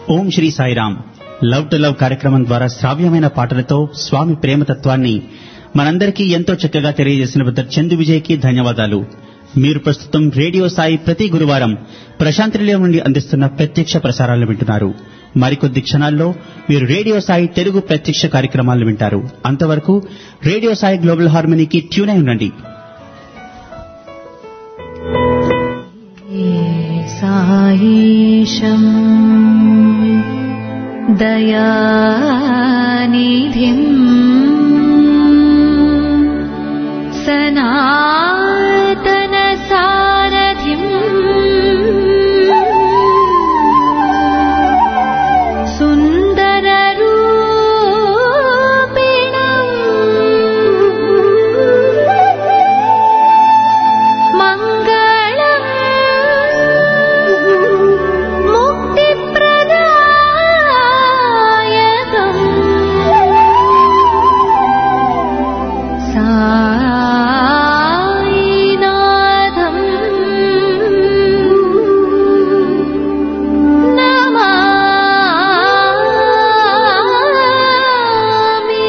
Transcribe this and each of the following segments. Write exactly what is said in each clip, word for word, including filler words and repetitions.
Om Shri Sairam. Love to love కార్యక్రమం ద్వారా శ్రావ్యమైన పాటలతో స్వామి ప్రేమతత్వాన్ని మనందరికీ ఎంతో చక్కగా తెలియజేసిన బ్రదర్ చందు విజయ్కి ధన్యవాదాలు. మీరు ప్రస్తుతం రేడియో సాయి ప్రతి గురువారం ప్రశాంతి నిలయం నుండి అందిస్తున్న ప్రత్యక్ష ప్రసారాలను వింటున్నారు. మరికొద్ది క్షణాల్లో మీరు రేడియో సాయి తెలుగు ప్రత్యక్ష కార్యక్రమాలను వింటారు. అంతవరకు రేడియో సాయి గ్లోబల్ హార్మనీకి ట్యూన్ అయి ఉండండి. సాయేశం దయానిధిం సనాతన సారథిం సుందర రూపిణం మంగళం ముక్తిప్రదాయకం సాయినాథం నమామి.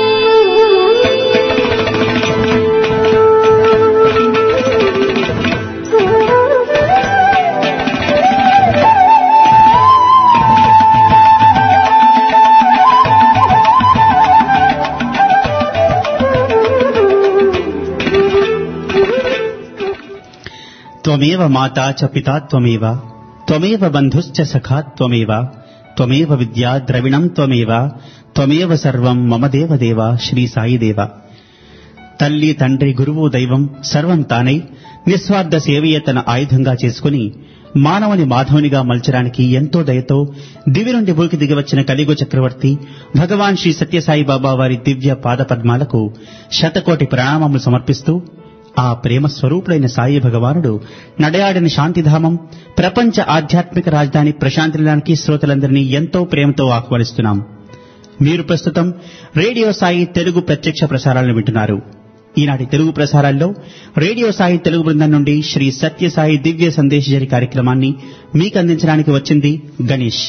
త్వమేవ మాతా చ పితా త్వమేవ త్వమేవ బంధుశ్చ సఖా త్వమేవ త్వమేవ విద్యా ద్రవిణం త్వమేవ త్వమేవ సర్వం మమ దేవదేవ శ్రీ సాయిదేవ. తల్లి తండ్రి గురువు దైవం సర్వం తానై నిస్వార్థ సేవయే తన ఆయుధంగా చేసుకుని మానవుని మాధవునిగా మలచడానికి ఎంతో దయతో దివి నుండి భూకి దిగివచ్చిన కలియుగ చక్రవర్తి భగవాన్ శ్రీ సత్యసాయి బాబా వారి దివ్య పాదపద్మాలకు శతకోటి ప్రణామములు సమర్పిస్తూ ఆ ప్రేమ స్వరూపుడైన సాయి భగవానుడు నడయాడిన శాంతిధామం ప్రపంచ ఆధ్యాత్మిక రాజధాని ప్రశాంతినిలయానికి శ్రోతలందరినీ ఎంతో ప్రేమతో ఆహ్వానిస్తున్నాం. మీరు ప్రస్తుతం రేడియో సాయి తెలుగు ప్రత్యక్ష ప్రసారాలను వింటున్నారు. ఈనాటి తెలుగు ప్రసారాల్లో రేడియో సాయి తెలుగు బృందం నుండి శ్రీ సత్యసాయి దివ్య సందేశజరి కార్యక్రమాన్ని మీకు అందించడానికి వచ్చింది గణేష్.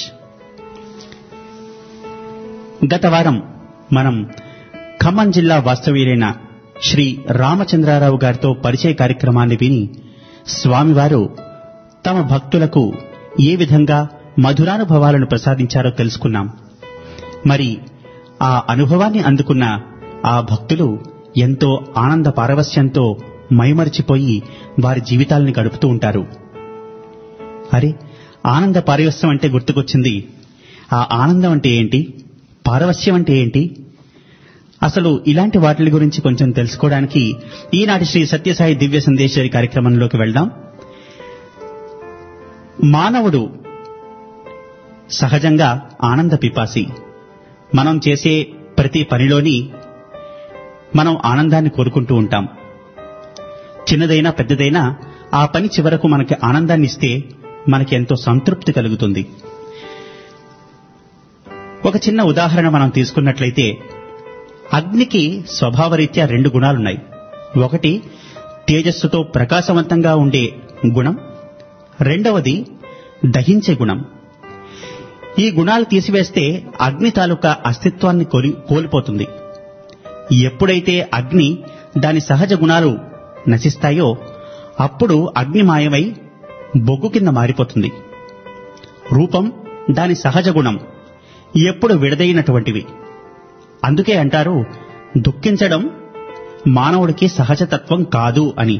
గత వారం మనం ఖమ్మం జిల్లా వాస్తవ్యులైన శ్రీ రామచంద్రారావు గారితో పరిచయ కార్యక్రమాన్ని విని స్వామివారు తమ భక్తులకు ఏ విధంగా మధురానుభవాలను ప్రసాదించారో తెలుసుకున్నాం. మరి ఆ అనుభవాన్ని అందుకున్న ఆ భక్తులు ఎంతో ఆనంద పారవస్యంతో మైమరిచిపోయి వారి జీవితాలను గడుపుతూ ఉంటారు. అరే, ఆనంద పారవస్యం అంటే గుర్తుకొచ్చింది. ఆ ఆనందం అంటే ఏంటి, పారవస్యం అంటే ఏంటి, అసలు ఇలాంటి వాటి గురించి కొంచెం తెలుసుకోవడానికి ఈనాటి శ్రీ సత్యసాయి దివ్య సందేశరి కార్యక్రమంలోకి వెళ్దాం. మానవుడు సహజంగా ఆనంద పిపాసి. మనం చేసే ప్రతి పనిలోని మనం ఆనందాన్ని కోరుకుంటూ ఉంటాం. చిన్నదైనా పెద్దదైనా ఆ పని చివరకు మనకి ఆనందాన్ని ఇస్తే మనకి ఎంతో సంతృప్తి కలుగుతుంది. ఒక చిన్న ఉదాహరణ మనం తీసుకున్నట్లయితే, అగ్నికి స్వభావరీత్యా రెండు గుణాలున్నాయి. ఒకటి తేజస్సుతో ప్రకాశవంతంగా ఉండే గుణం, రెండవది దహించే గుణం. ఈ గుణాలు తీసివేస్తే అగ్ని తాలూకా అస్తిత్వాన్ని కోల్పోతుంది. ఎప్పుడైతే అగ్ని దాని సహజ గుణాలు నశిస్తాయో అప్పుడు అగ్ని మాయమై బొగ్గు కింద మారిపోతుంది. రూపం దాని సహజ గుణం ఎప్పుడు విడదైనటువంటివి. అందుకే అంటారు, దుఃఖించడం మానవుడికి సహజతత్వం కాదు అని.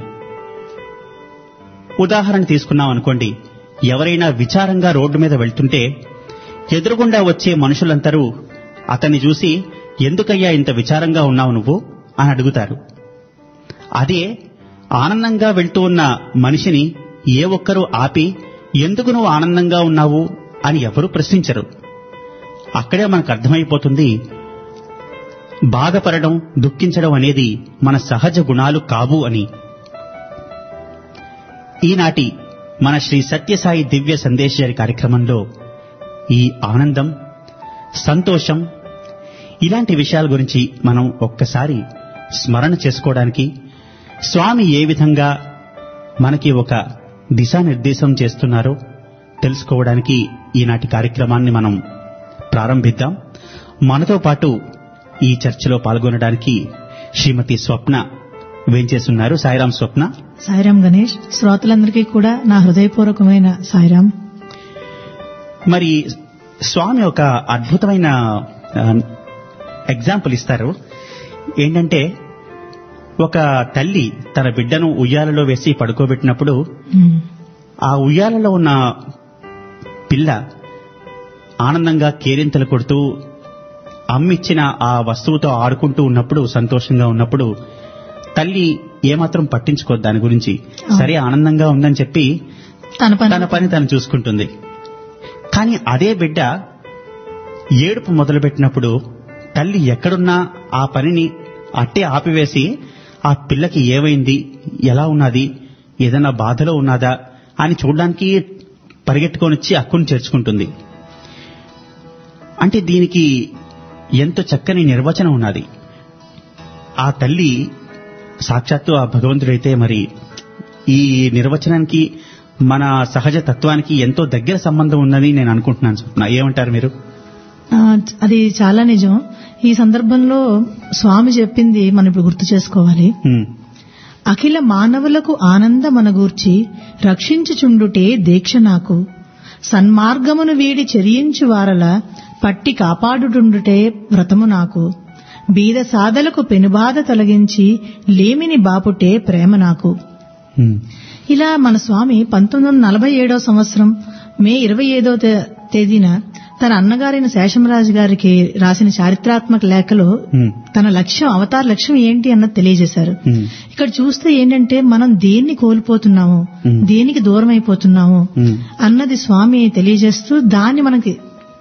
ఉదాహరణ తీసుకున్నాం అనుకోండి, ఎవరైనా విచారంగా రోడ్డు మీద వెళ్తుంటే ఎదురుగుండా వచ్చే మనుషులందరూ అతన్ని చూసి, ఎందుకయ్యా ఇంత విచారంగా ఉన్నావు నువ్వు అని అడుగుతారు. అదే ఆనందంగా వెళ్తూ ఉన్న మనిషిని ఏ ఒక్కరూ ఆపి, ఎందుకు నువ్వు ఆనందంగా ఉన్నావు అని ఎవరూ ప్రశ్నించరు. అక్కడే మనకు అర్థమైపోతుంది, బాధపడడం దుఃఖించడం అనేది మన సహజ గుణాలు కావు అని. ఈనాటి మన శ్రీ సత్యసాయి దివ్య సందేశజరి కార్యక్రమంలో ఈ ఆనందం, సంతోషం, ఇలాంటి విషయాల గురించి మనం ఒక్కసారి స్మరణ చేసుకోవడానికి, స్వామి ఏ విధంగా మనకి ఒక దిశానిర్దేశం చేస్తున్నారో తెలుసుకోవడానికి ఈనాటి కార్యక్రమాన్ని మనం ప్రారంభిద్దాం. మనతో పాటు ఈ చర్చలో పాల్గొనడానికి శ్రీమతి స్వప్న వేంచేస్తున్నారు. సాయిరాం స్వప్న. సాయిరాం గణేష్. శ్రోతలందరికీ కూడా నా హృదయపూర్వకమైన సాయిరాం. మరి స్వామి ఒక అద్భుతమైన ఎగ్జాంపుల్ ఇస్తారు. ఏంటంటే, ఒక తల్లి తన బిడ్డను ఉయ్యాలలో వేసి పడుకోబెట్టినప్పుడు ఆ ఉయ్యాలలో ఉన్న పిల్ల ఆనందంగా కేరింతలు కొడుతూ అమ్మిచ్చిన ఆ వస్తువుతో ఆడుకుంటూ ఉన్నప్పుడు, సంతోషంగా ఉన్నప్పుడు తల్లి ఏమాత్రం పట్టించుకోదు దాని గురించి. సరే, ఆనందంగా ఉందని చెప్పి తన పని తన పని తను చూసుకుంటుంది. కానీ అదే బిడ్డ ఏడుపు మొదలుపెట్టినప్పుడు తల్లి ఎక్కడున్నా ఆ పనిని అట్టే ఆపివేసి ఆ పిల్లకి ఏమైంది, ఎలా ఉన్నది, ఏదైనా బాధలో ఉన్నదా అని చూడడానికి పరిగెట్టుకొని వచ్చి అక్కును చేర్చుకుంటుంది. అంటే దీనికి ఎంతో చక్కని నిర్వచనం ఉన్నది. ఆ తల్లి సాక్షాత్తు ఆ భగవంతుడైతే మరి ఈ నిర్వచనానికి మన సహజ తత్వానికి ఎంతో దగ్గర సంబంధం ఉన్నది నేను అనుకుంటున్నాను. స్వప్న, ఏమంటారు మీరు? అది చాలా నిజం. ఈ సందర్భంలో స్వామి చెప్పింది మనం ఇప్పుడు గుర్తు చేసుకోవాలి. అఖిల మానవులకు ఆనందమనగూర్చి రక్షించుచుండుటే దీక్ష నాకు, సన్మార్గమును వీడి చెరియించు వారల పట్టి కాపాడుటుండుటే వ్రతము నాకు, బీద సాధలకు పెనుబాధ తొలగించి లేమిని బాపుటే ప్రేమ నాకు. ఇలా మన స్వామి పంతొమ్మిది వందల నలభై ఏడవ సంవత్సరం మే ఇరవై ఐదవ తేదీన తన అన్నగారైన శేషమరాజు గారికి రాసిన చారిత్రాత్మక లేఖలో తన లక్ష్యం, అవతార లక్ష్యం ఏంటి అన్నది తెలియజేశారు. ఇక్కడ చూస్తే ఏంటంటే, మనం దేన్ని కోల్పోతున్నాము, దేనికి దూరం అయిపోతున్నాము అన్నది స్వామి తెలియజేస్తూ దాన్ని మనకి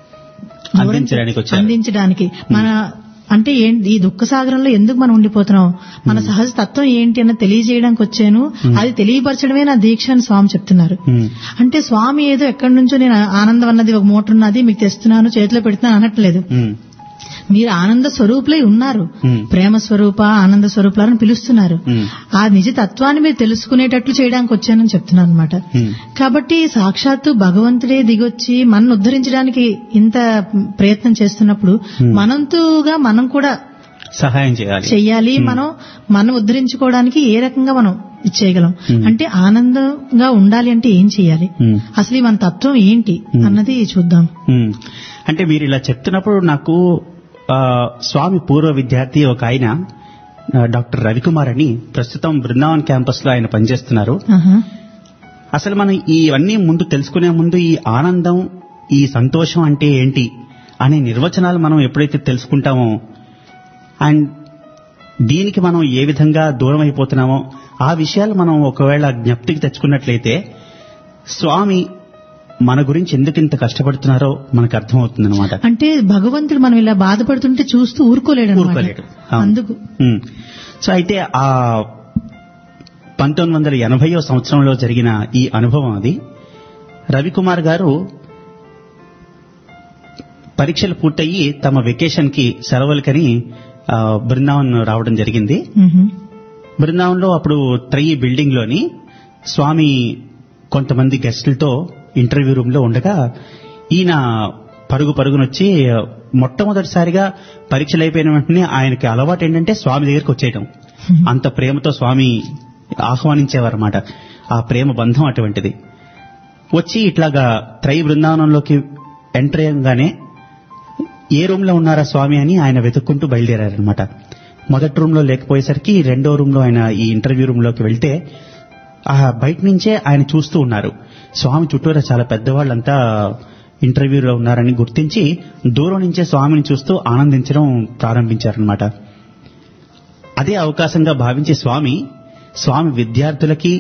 అందించడానికి, మన అంటే ఏంటి ఈ దుఃఖ సాగరంలో ఎందుకు మనం ఉండిపోతున్నాం, మన సహజ తత్వం ఏంటి అన్నది తెలియజేయడానికి వచ్చాను, అది తెలియపరచడమే నా దీక్ష అని స్వామి చెప్తున్నారు. అంటే స్వామి ఏదో ఎక్కడి నుంచో నేను ఆనందం అన్నది ఒక మూట ఉన్నది మీకు తెస్తున్నాను, చేతిలో పెడుతున్నాను అనట్లేదు. మీరు ఆనంద స్వరూపులై ఉన్నారు, ప్రేమ స్వరూప ఆనంద స్వరూపులని పిలుస్తున్నారు. ఆ నిజ తత్వాన్ని మీరు తెలుసుకునేటట్లు చేయడానికి వచ్చానని చెప్తున్నాను అనమాట. కాబట్టి సాక్షాత్తు భగవంతుడే దిగొచ్చి మనల్ని ఉద్ధరించడానికి ఇంత ప్రయత్నం చేస్తున్నప్పుడు మనంతుగా మనం కూడా సహాయం చేయాలి చెయ్యాలి. మనం మనం ఉద్ధరించుకోవడానికి ఏ రకంగా మనం చేయగలం అంటే, ఆనందంగా ఉండాలి అంటే ఏం చెయ్యాలి, అసలు మన తత్వం ఏంటి అన్నది చూద్దాం. అంటే మీరు ఇలా చెప్తున్నప్పుడు నాకు స్వామి పూర్వ విద్యార్థి ఒక ఆయన డాక్టర్ రవికుమార్ అని, ప్రస్తుతం బృందావన్ క్యాంపస్ లో ఆయన పనిచేస్తున్నారు. అసలు మనం ఇవన్నీ ముందు తెలుసుకునే ముందు ఈ ఆనందం, ఈ సంతోషం అంటే ఏంటి అనే నిర్వచనాలు మనం ఎప్పుడైతే తెలుసుకుంటామో, అండ్ దీనికి మనం ఏ విధంగా దూరం అయిపోతున్నామో ఆ విషయాలు మనం ఒకవేళ జ్ఞప్తికి తెచ్చుకున్నట్లయితే స్వామి మన గురించి ఎందుకు ఇంత కష్టపడుతున్నారో మనకు అర్థమవుతుంది అనమాట. అంటే భగవంతుడు మనం ఇలా బాధపడుతుంటే చూస్తూ ఊరుకోలేడు ఊరుకోలేడు అందుకు. సో అయితే ఆ పంతొమ్మిది వందల ఎనభైవ సంవత్సరంలో జరిగిన ఈ అనుభవం అది. రవికుమార్ గారు పరీక్షలు పూర్తయి తమ వెకేషన్ కి సెలవులకని బృందావన్ రావడం జరిగింది. బృందావన్లో అప్పుడు త్రై బిల్డింగ్ లోని స్వామి కొంతమంది గెస్టులతో ఇంటర్వ్యూ రూమ్ లో ఉండగా ఈయన పరుగు పరుగునొచ్చి మొట్టమొదటిసారిగా పరీక్షలు అయిపోయిన వెంటనే ఆయనకి అలవాటు ఏంటంటే స్వామి దగ్గరికి వచ్చేయటం. అంత ప్రేమతో స్వామి ఆహ్వానించేవారన్నమాట. ఆ ప్రేమ బంధం అటువంటిది. వచ్చి ఇట్లాగా త్రై బృందావనంలోకి ఎంటర్ అయ్యంగానే ఏ రూమ్ లో ఉన్నారా స్వామి అని ఆయన వెతుక్కుంటూ బయలుదేరారనమాట. మొదటి రూమ్ లో లేకపోయేసరికి రెండో రూమ్ లో ఆయన ఈ ఇంటర్వ్యూ రూమ్ లోకి వెళ్తే ఆ బయట నుంచే ఆయన చూస్తూ ఉన్నారు. స్వామి చుట్టూరా చాలా పెద్దవాళ్ళంతా ఇంటర్వ్యూలో ఉన్నారని గుర్తించి దూరం నుంచే స్వామిని చూస్తూ ఆనందించడం ప్రారంభించారనమాట. అదే అవకాశంగా భావించి స్వామి స్వామి విద్యార్థులకి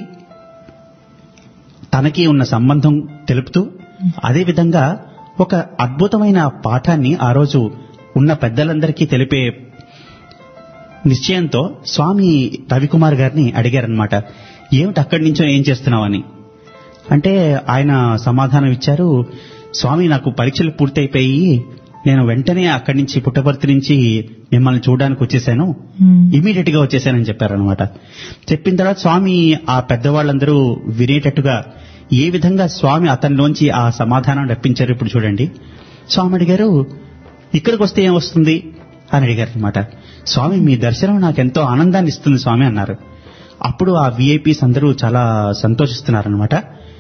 తనకి ఉన్న సంబంధం తెలుపుతూ అదేవిధంగా ఒక అద్భుతమైన పాఠాన్ని ఆ రోజు ఉన్న పెద్దలందరికీ తెలిపే నిశ్చయంతో స్వామి రవికుమార్ గారిని అడిగారనమాట, ఏమిటి అక్కడి నుంచో ఏం చేస్తున్నావని. అంటే ఆయన సమాధానం ఇచ్చారు, స్వామి నాకు పరీక్షలు పూర్తయిపోయి నేను వెంటనే అక్కడి నుంచి పుట్టపర్తి నుంచి మిమ్మల్ని చూడడానికి వచ్చేసాను, ఇమీడియట్ గా వచ్చేసానని చెప్పారనమాట. చెప్పిన తర్వాత స్వామి ఆ పెద్దవాళ్ళందరూ వినేటట్టుగా ఏ విధంగా స్వామి అతనిలోంచి ఆ సమాధానం రప్పించారు ఇప్పుడు చూడండి. స్వామి అడిగారు, ఇక్కడికి వస్తే ఏమొస్తుంది అని అడిగారు అనమాట. స్వామి, మీ దర్శనం నాకెంతో ఆనందాన్ని ఇస్తుంది స్వామి అన్నారు. అప్పుడు ఆ విఐపీస్ అందరూ చాలా సంతోషిస్తున్నారనమాట.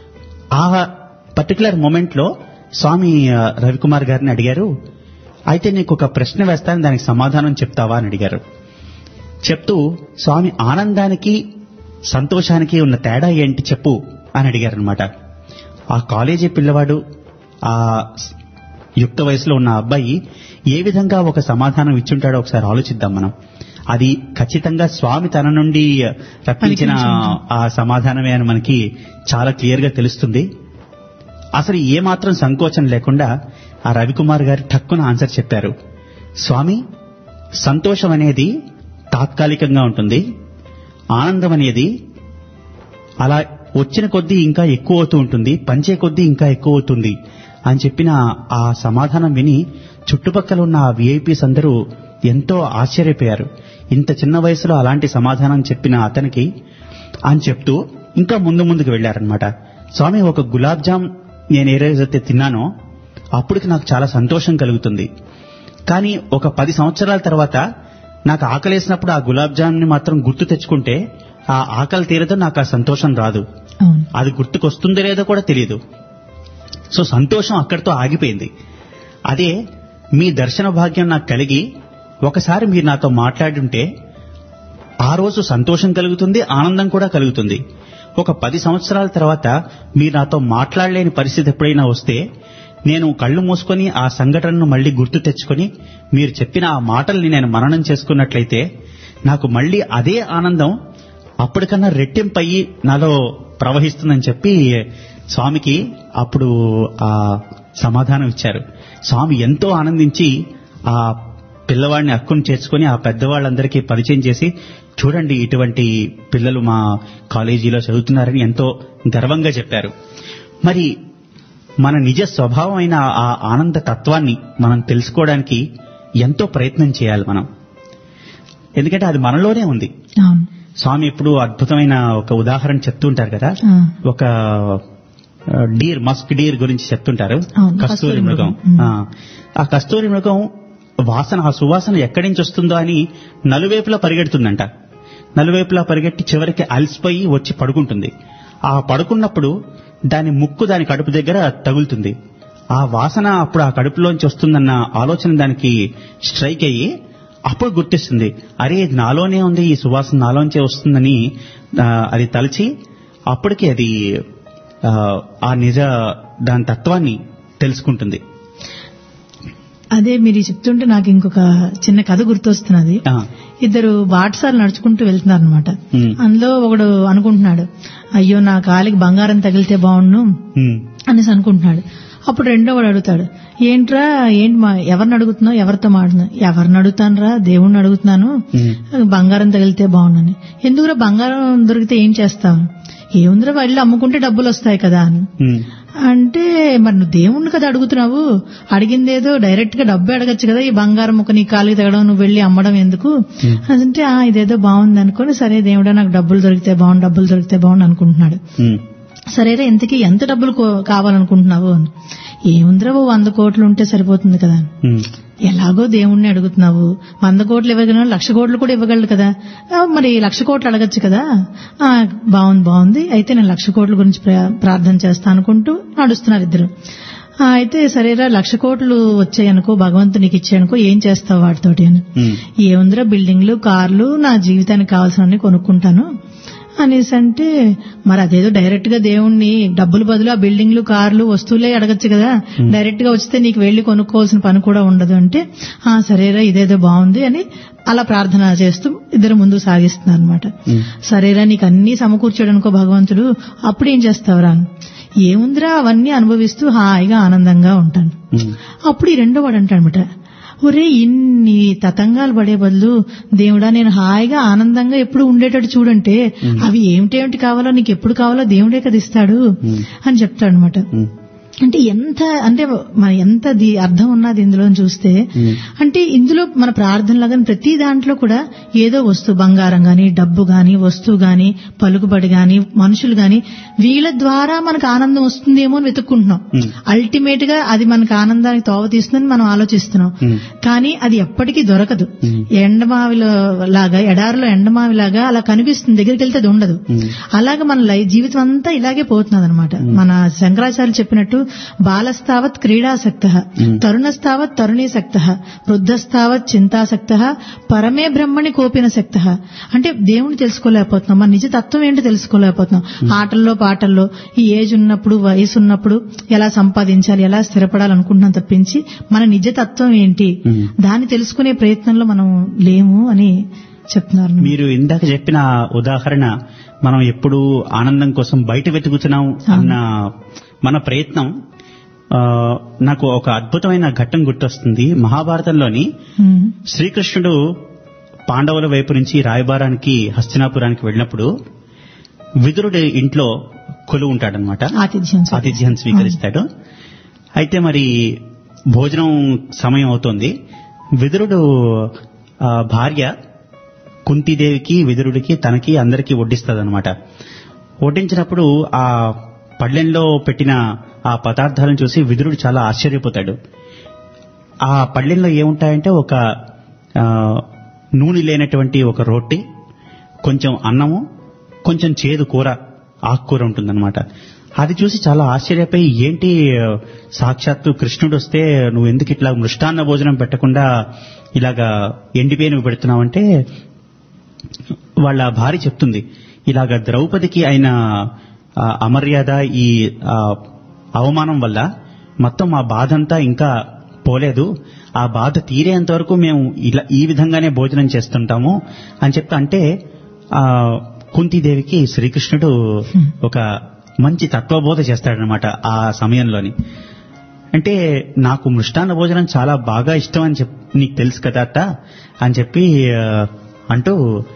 ఆ పర్టికులర్ మూమెంట్ లో స్వామి రవికుమార్ గారిని అడిగారు, అయితే నీకు ఒక ప్రశ్న వేస్తాను, దానికి సమాధానం చెప్తావా అని అడిగారు. చెప్తూ స్వామి, ఆనందానికి సంతోషానికి ఉన్న తేడా ఏంటి చెప్పు అని అడిగారు అనమాట. ఆ కాలేజీ పిల్లవాడు, ఆ యుక్త వయసులో ఉన్న అబ్బాయి ఏ విధంగా ఒక సమాధానం ఇచ్చుంటాడో ఒకసారి ఆలోచిద్దాం మనం. అది ఖచ్చితంగా స్వామి తన నుండి రప్పించిన ఆ సమాధానమే అని మనకి చాలా క్లియర్ గా తెలుస్తుంది. అసలు ఏమాత్రం సంకోచం లేకుండా ఆ రవికుమార్ గారు ఠక్కున ఆన్సర్ చెప్పారు. స్వామి, సంతోషం అనేది తాత్కాలికంగా ఉంటుంది, ఆనందం అనేది అలా వచ్చిన కొద్దీ ఇంకా ఎక్కువ అవుతూ ఉంటుంది, పంచే కొద్దీ ఇంకా ఎక్కువ అవుతుంది అని చెప్పిన ఆ సమాధానం విని చుట్టుపక్కల ఉన్న ఆ విఐపీస్ అందరూ ఎంతో ఆశ్చర్యపోయారు. ఇంత చిన్న వయసులో అలాంటి సమాధానం చెప్పిన అతనికి అని చెప్తూ ఇంకా ముందు ముందుకు వెళ్లారనమాట. స్వామి, ఒక గులాబ్ జామ్ నేను ఏ రోజైతే తిన్నానో అప్పటికి నాకు చాలా సంతోషం కలుగుతుంది, కానీ ఒక పది సంవత్సరాల తర్వాత నాకు ఆకలేసినప్పుడు ఆ గులాబ్ జామ్ ని మాత్రం గుర్తు తెచ్చుకుంటే ఆ ఆకలి తీరదో నాకు ఆ సంతోషం రాదు. అది గుర్తుకొస్తుందో లేదో కూడా తెలియదు. సో సంతోషం అక్కడితో ఆగిపోయింది. అదే మీ దర్శన భాగ్యం నాకు కలిగి ఒకసారి మీరు నాతో మాట్లాడుంటే ఆ రోజు సంతోషం కలుగుతుంది, ఆనందం కూడా కలుగుతుంది. ఒక పది సంవత్సరాల తర్వాత మీరు నాతో మాట్లాడలేని పరిస్థితి ఎప్పుడైనా వస్తే నేను కళ్ళు మూసుకొని ఆ సంఘటనను మళ్లీ గుర్తు తెచ్చుకొని మీరు చెప్పిన ఆ మాటల్ని నేను మననం చేసుకున్నట్లయితే నాకు మళ్లీ అదే ఆనందం అప్పటికన్నా రెట్టింపయ్యి నాలో ప్రవహిస్తుందని చెప్పి స్వామికి అప్పుడు ఆ సమాధానం ఇచ్చారు. స్వామి ఎంతో ఆనందించి ఆ పిల్లవాడిని హక్కును చేర్చుకొని ఆ పెద్దవాళ్ళందరికీ పరిచయం చేసి, చూడండి ఇటువంటి పిల్లలు మా కాలేజీలో చదువుతున్నారని ఎంతో గర్వంగా చెప్పారు. మరి మన నిజ స్వభావం అయిన ఆ ఆనంద తత్వాన్ని మనం తెలుసుకోవడానికి ఎంతో ప్రయత్నం చేయాలి మనం, ఎందుకంటే అది మనలోనే ఉంది. స్వామి ఎప్పుడు అద్భుతమైన ఒక ఉదాహరణ చెప్తుంటారు కదా, ఒక డీర్ మస్క్ డీర్ గురించి చెప్తుంటారు, కస్తూరి మృగం. ఆ కస్తూరి మృగం వాసన, ఆ సువాసన ఎక్కడి నుంచి వస్తుందో అని నలువైపులా పరిగెడుతుందంట. నలువైపులా పరిగెట్టి చివరికి అలసిపోయి వచ్చి పడుకుంటుంది. ఆ పడుకున్నప్పుడు దాని ముక్కు దాని కడుపు దగ్గర తగులుతుంది. ఆ వాసన అప్పుడు ఆ కడుపులోంచి వస్తుందన్న ఆలోచన దానికి స్ట్రైక్ అయ్యి అప్పుడు గుర్తిస్తుంది, అరే ఇది నాలోనే ఉంది, ఈ సువాసన నాలోంచే వస్తుందని అది తలచి అప్పటికి అది ఆ నిజ దాని తత్వాన్ని తెలుసుకుంటుంది. అదే మీరు చెప్తుంటే నాకు ఇంకొక చిన్న కథ గుర్తొస్తున్నది. ఇద్దరు బాటసార్లు నడుచుకుంటూ వెళ్తున్నారు అనమాట. అందులో ఒకడు అనుకుంటున్నాడు, అయ్యో నా కాలికి బంగారం తగిలితే బాగుండు అనేసి అనుకుంటున్నాడు. అప్పుడు రెండో వాడు అడుగుతాడు, ఏంట్రా ఏంటి మా ఎవరిని అడుగుతున్నావు, ఎవరితో మాట్లాడుతున్నావు? ఎవరిని అడుగుతాను రా, దేవుణ్ణి అడుగుతున్నాను, బంగారం తగిలితే బాగుండని. ఎందుకురా బంగారం దొరికితే ఏం చేస్తావు? ఏముందిరా వెళ్ళి అమ్ముకుంటే డబ్బులు వస్తాయి కదా అని అంటే, మరి నువ్వు దేవుణ్ణి కదా అడుగుతున్నావు, అడిగిందేదో డైరెక్ట్ గా డబ్బు అడగచ్చు కదా, ఈ బంగారం ఒక నీ కాలికి తగడం నువ్వు వెళ్ళి అమ్మడం ఎందుకు అంటే, ఆ ఇదేదో బాగుంది అనుకోని, సరే దేవుడా నాకు డబ్బులు దొరికితే బాగుండు డబ్బులు దొరికితే బాగుండు అనుకుంటున్నాడు. సరేరా ఇంతకీ ఎంత డబ్బులు కావాలనుకుంటున్నావు అని. ఏముందిరా ఓ వంద కోట్లు ఉంటే సరిపోతుంది కదా. ఎలాగో దేవుణ్ణి అడుగుతున్నావు, వంద కోట్లు ఇవ్వగలను, లక్ష కోట్లు కూడా ఇవ్వగలడు కదా, మరి లక్ష కోట్లు అడగచ్చు కదా. బాగుంది బాగుంది అయితే నేను లక్ష కోట్ల గురించి ప్రార్థన చేస్తా అనుకుంటూ నడుస్తున్నారు ఇద్దరు. అయితే సరేరా లక్ష కోట్లు వచ్చాయనుకో, భగవంతుడు నీకు ఇచ్చాయనుకో, ఏం చేస్తావు వాటితోటి అని. ఏముందిరా బిల్డింగ్లు కార్లు నా జీవితానికి కావాల్సినవన్నీ కొనుక్కుంటాను అనేసి అంటే, మరి అదేదో డైరెక్ట్ గా దేవుణ్ణి డబ్బులు బదులు ఆ బిల్డింగ్లు కార్లు వస్తువులే అడగచ్చు కదా, డైరెక్ట్ గా వస్తే నీకు వెళ్లి కొనుక్కోవాల్సిన పని కూడా ఉండదు అంటే, ఆ సరేరా ఇదేదో బాగుంది అని అలా ప్రార్థన చేస్తూ ఇద్దరు ముందుకు సాగిస్తున్నారు అనమాట. సరేరా నీకు అన్ని సమకూర్చాడు అనుకో భగవంతుడు, అప్పుడు ఏం చేస్తావురా? ఏముందిరా అవన్నీ అనుభవిస్తూ హాయిగా ఆనందంగా ఉంటాను. అప్పుడు ఈ రెండో వాడు అంటాడనమాట, ఒరే ఇన్ని తతంగాలు పడే బదులు దేవుడా నేను హాయిగా ఆనందంగా ఎప్పుడు ఉండేటట్టు చూడంటే, అవి ఏమిటేమిటి కావాలో నీకు ఎప్పుడు కావాలో దేవుడే కదా ఇస్తాడు అని చెప్తాడు అనమాట. అంటే ఎంత అంటే మన ఎంత ది- అర్థం ఉన్నది ఇందులో చూస్తే అంటే ఇందులో మన ప్రార్థనలాగా ప్రతి దాంట్లో కూడా ఏదో వస్తువు బంగారం గాని డబ్బు గాని వస్తువు గాని పలుకుబడి గాని మనుషులు గాని వీళ్ళ ద్వారా మనకు ఆనందం వస్తుందేమో అని వెతుక్కుంటున్నాం. అల్టిమేట్ గా అది మనకు ఆనందానికి తోవ తీస్తుందని మనం ఆలోచిస్తున్నాం. కానీ అది ఎప్పటికీ దొరకదు. ఎండమావిలో లాగా ఎడారిలో ఎండమావిలాగా అలా కనిపిస్తుంది, దగ్గరికి వెళ్తే అది ఉండదు. అలాగే మన లై జీవితం అంతా ఇలాగే పోతున్నది అనమాట. మన శంకరాచార్య చెప్పినట్టు బాలస్తావత్ క్రీడాసక్త, తరుణస్తావత్ తరుణీసక్త, వృద్ధస్తావత్ చింతాసక్త, పరమే బ్రహ్మణి కోపిన శక్త. అంటే దేవుని తెలుసుకోలేకపోతున్నాం, మన నిజ తత్వం ఏంటో తెలుసుకోలేకపోతున్నాం. ఆటల్లో పాటల్లో ఈ ఏజ్ ఉన్నప్పుడు వయసు ఉన్నప్పుడు ఎలా సంపాదించాలి, ఎలా స్థిరపడాలనుకుంటున్నాం తప్పించి మన నిజ తత్వం ఏంటి దాన్ని తెలుసుకునే ప్రయత్నంలో మనం లేము అని చెప్తున్నారు. మీరు ఇందాక చెప్పిన ఉదాహరణ, మనం ఎప్పుడు ఆనందం కోసం బయట వెతుకుతున్నాం అన్న మన ప్రయత్నం, ఆ, నాకు ఒక అద్భుతమైన ఘట్టం గుర్తొస్తుంది. మహాభారతంలోని శ్రీకృష్ణుడు పాండవుల వైపు నుంచి రాయబారానికి హస్తినాపురానికి వెళ్ళినప్పుడు విదురుడి ఇంట్లో కొలువు ఉంటాడనమాట, ఆతిథ్యం ఆతిథ్యం స్వీకరిస్తాడు. అయితే మరి భోజనం సమయం అవుతోంది. విదురుడు ఆ, భార్య కుంతీదేవికి విదురుడికి తనకి అందరికీ వడ్డిస్తాదనమాట. వడ్డించినప్పుడు ఆ పళ్ళెంలో పెట్టిన ఆ పదార్థాలను చూసి విదురుడు చాలా ఆశ్చర్యపోతాడు. ఆ పళ్ళెంలో ఏముంటాయంటే ఒక ఆ, నూనె లేనటువంటి ఒక రొట్టె, కొంచెం అన్నము, కొంచెం చేదు కూర, ఆకుకూర ఉంటుందన్నమాట. అది చూసి చాలా ఆశ్చర్యపోయి, ఏంటి సాక్షాత్తు కృష్ణుడు వస్తే నువ్వు ఎందుకు ఇట్లా మృష్టాన్న భోజనం పెట్టకుండా ఇలాగా ఎండిపోయినవి పెడుతున్నావంటే వాళ్ళ భార్య చెప్తుంది, ఇలాగ ద్రౌపదికి అయిన ఆ, అమర్యాద, ఈ ఆ, అవమానం వల్ల మొత్తం ఆ బాధ అంతా ఇంకా పోలేదు. ఆ బాధ తీరేంత వరకు మేము ఇలా ఈ విధంగానే భోజనం చేస్తుంటాము అని చెప్తా. అంటే ఆ కుంతీదేవికి శ్రీకృష్ణుడు ఒక మంచి తత్వబోధ చేస్తాడనమాట ఆ సమయంలోని. అంటే నాకు మృష్టాన్న భోజనం చాలా బాగా ఇష్టం అని చెప్పి నీకు తెలుసు కదా అత్త అని చెప్పి ఆ, అంటూ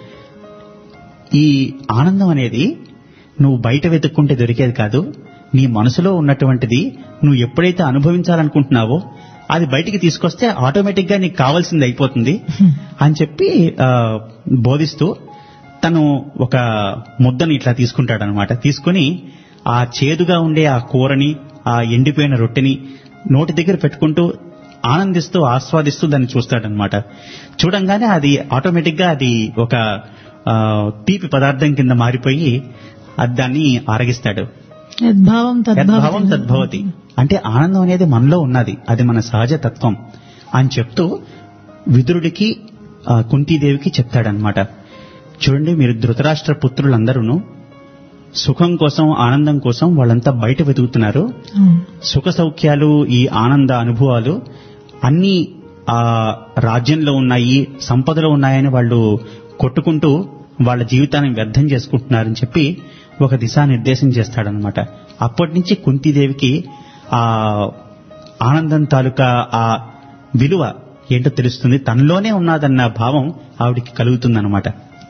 ఈ ఆనందం అనేది నువ్వు బయట వెతుక్కుంటే దొరికేది కాదు, నీ మనసులో ఉన్నటువంటిది నువ్వు ఎప్పుడైతే అనుభవించాలనుకుంటున్నావో అది బయటికి తీసుకొస్తే ఆటోమేటిక్ గా నీకు కావాల్సింది అయిపోతుంది అని చెప్పి ఆ, బోధిస్తూ తను ఒక ముద్దను ఇట్లా తీసుకుంటాడనమాట. తీసుకుని ఆ చేదుగా ఉండే ఆ కూరని, ఆ ఎండిపోయిన రొట్టెని నోటి దగ్గర పెట్టుకుంటూ ఆనందిస్తూ ఆస్వాదిస్తూ దాన్ని చూస్తాడనమాట. చూడంగానే అది ఆటోమేటిక్ గా అది ఒక ఆ, తీపి పదార్థం కింద మారిపోయి అది దాన్ని ఆరగిస్తాడు. యద్భావం యద్భావం తద్భవతి. అంటే ఆనందం అనేది మనలో ఉన్నది, అది మన సహజ తత్వం అని చెప్తూ విదురుడికి ఆ, కుంతీదేవికి చెప్తాడనమాట. చూడండి, మీరు ధృతరాష్ట్ర పుత్రులందరూ సుఖం కోసం, ఆనందం కోసం వాళ్ళంతా బయట వెతుకుతున్నారు. సుఖ సౌఖ్యాలు, ఈ ఆనంద అనుభవాలు అన్ని ఆ రాజ్యంలో ఉన్నాయి, సంపదలో ఉన్నాయని వాళ్ళు కొట్టుకుంటూ వాళ్ళ జీవితాన్ని వ్యర్థం చేసుకుంటున్నారని చెప్పి ఒక దిశానిర్దేశం చేస్తాడనమాట. అప్పటి నుంచి కుంతీదేవికి ఆ ఆనందం తాలూకా ఆ విలువ ఏంటో తెలుస్తుంది, తనలోనే ఉన్నదన్న భావం ఆవిడికి కలుగుతుందన్నమాట.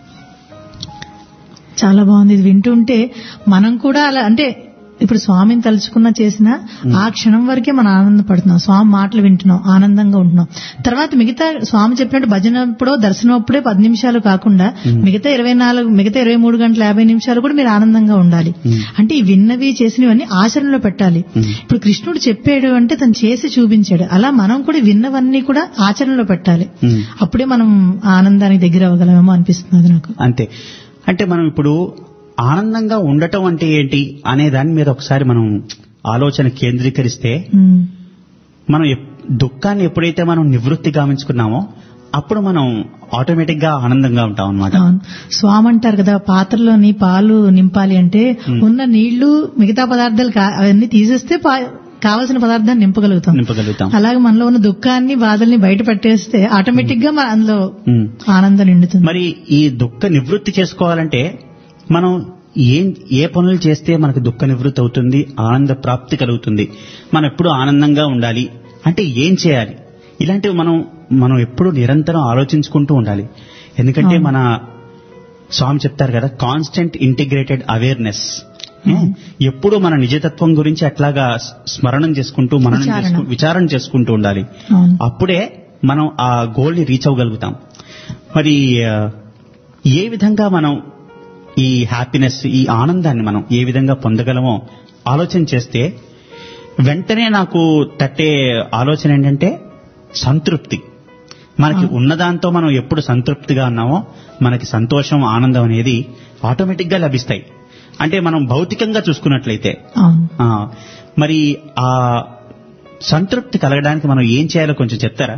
చాలా బాగుంది. ఇది వింటుంటే మనం కూడా అలా, అంటే ఇప్పుడు స్వామిని తలుచుకున్నా చేసినా ఆ క్షణం వరకే మనం ఆనందపడుతున్నాం, స్వామి మాటలు వింటున్నాం, ఆనందంగా ఉంటున్నాం. తర్వాత మిగతా స్వామి చెప్పినట్టు భజన అప్పుడో దర్శనం అప్పుడే పది నిమిషాలు కాకుండా మిగతా ఇరవై నాలుగు మిగతా ఇరవై మూడు గంటల యాభై నిమిషాలు కూడా మీరు ఆనందంగా ఉండాలి. అంటే ఈ విన్నవి చేసినవన్నీ ఆచరణలో పెట్టాలి. ఇప్పుడు కృష్ణుడు చెప్పాడు అంటే తను చేసి చూపించాడు, అలా మనం కూడా విన్నవన్నీ కూడా ఆచరణలో పెట్టాలి. అప్పుడే మనం ఆనందానికి దగ్గర అవ్వగలమేమో అనిపిస్తుంది నాకు. అంతే. అంటే మనం ఇప్పుడు ఆనందంగా ఉండటం అంటే ఏంటి అనే దాని మీద ఒకసారి మనం ఆలోచన కేంద్రీకరిస్తే, మనం దుఃఖాన్ని ఎప్పుడైతే మనం నివృత్తి గావించుకున్నామో అప్పుడు మనం ఆటోమేటిక్ గా ఆనందంగా ఉంటాం అనమాట. స్వామి అంటారు కదా, పాత్రలోని పాలు నింపాలి అంటే ఉన్న నీళ్లు మిగతా పదార్థాలు అవన్నీ తీసేస్తే కావలసిన పదార్థాన్ని నింపగలుగుతాం నింపగలుగుతాం అలాగే మనలో ఉన్న దుఃఖాన్ని, బాధల్ని బయట పెట్టేస్తే ఆటోమేటిక్ గా మన అందులో ఆనందం నిండుతుంది. మరి ఈ దుఃఖ నివృత్తి చేసుకోవాలంటే మనం ఏం ఏ పనులు చేస్తే మనకు దుఃఖ నివృత్తి అవుతుంది, ఆనంద ప్రాప్తి కలుగుతుంది, మనం ఎప్పుడు ఆనందంగా ఉండాలి అంటే ఏం చేయాలి? ఇలాంటివి మనం మనం ఎప్పుడు నిరంతరం ఆలోచించుకుంటూ ఉండాలి. ఎందుకంటే మన స్వామి చెప్తారు కదా, కాన్స్టెంట్ ఇంటిగ్రేటెడ్ అవేర్నెస్ ఏ? ఎప్పుడూ మన నిజతత్వం గురించి అట్లాగా స్మరణం చేసుకుంటూ మననం విచారణ. చేసుకు విచారణ చేసుకుంటూ ఉండాలి. అవును. అప్పుడే మనం ఆ గోల్ ని రీచ్ అవ్వగలుగుతాం. మరి ఆ, ఏ విధంగా మనం ఈ హ్యాపీనెస్, ఈ ఆనందాన్ని మనం ఏ విధంగా పొందగలమో ఆలోచన చేస్తే వెంటనే నాకు తట్టే ఆలోచన ఏంటంటే సంతృప్తి. మనకి ఉన్నదాంతో మనం ఎప్పుడు సంతృప్తిగా ఉన్నామో మనకి సంతోషం, ఆనందం అనేది ఆటోమేటిక్ గా లభిస్తాయి. అంటే మనం భౌతికంగా చూసుకున్నట్లయితే అవును. ఆ, మరి ఆ సంతృప్తి కలగడానికి మనం ఏం చేయాలో కొంచెం చెప్తారా?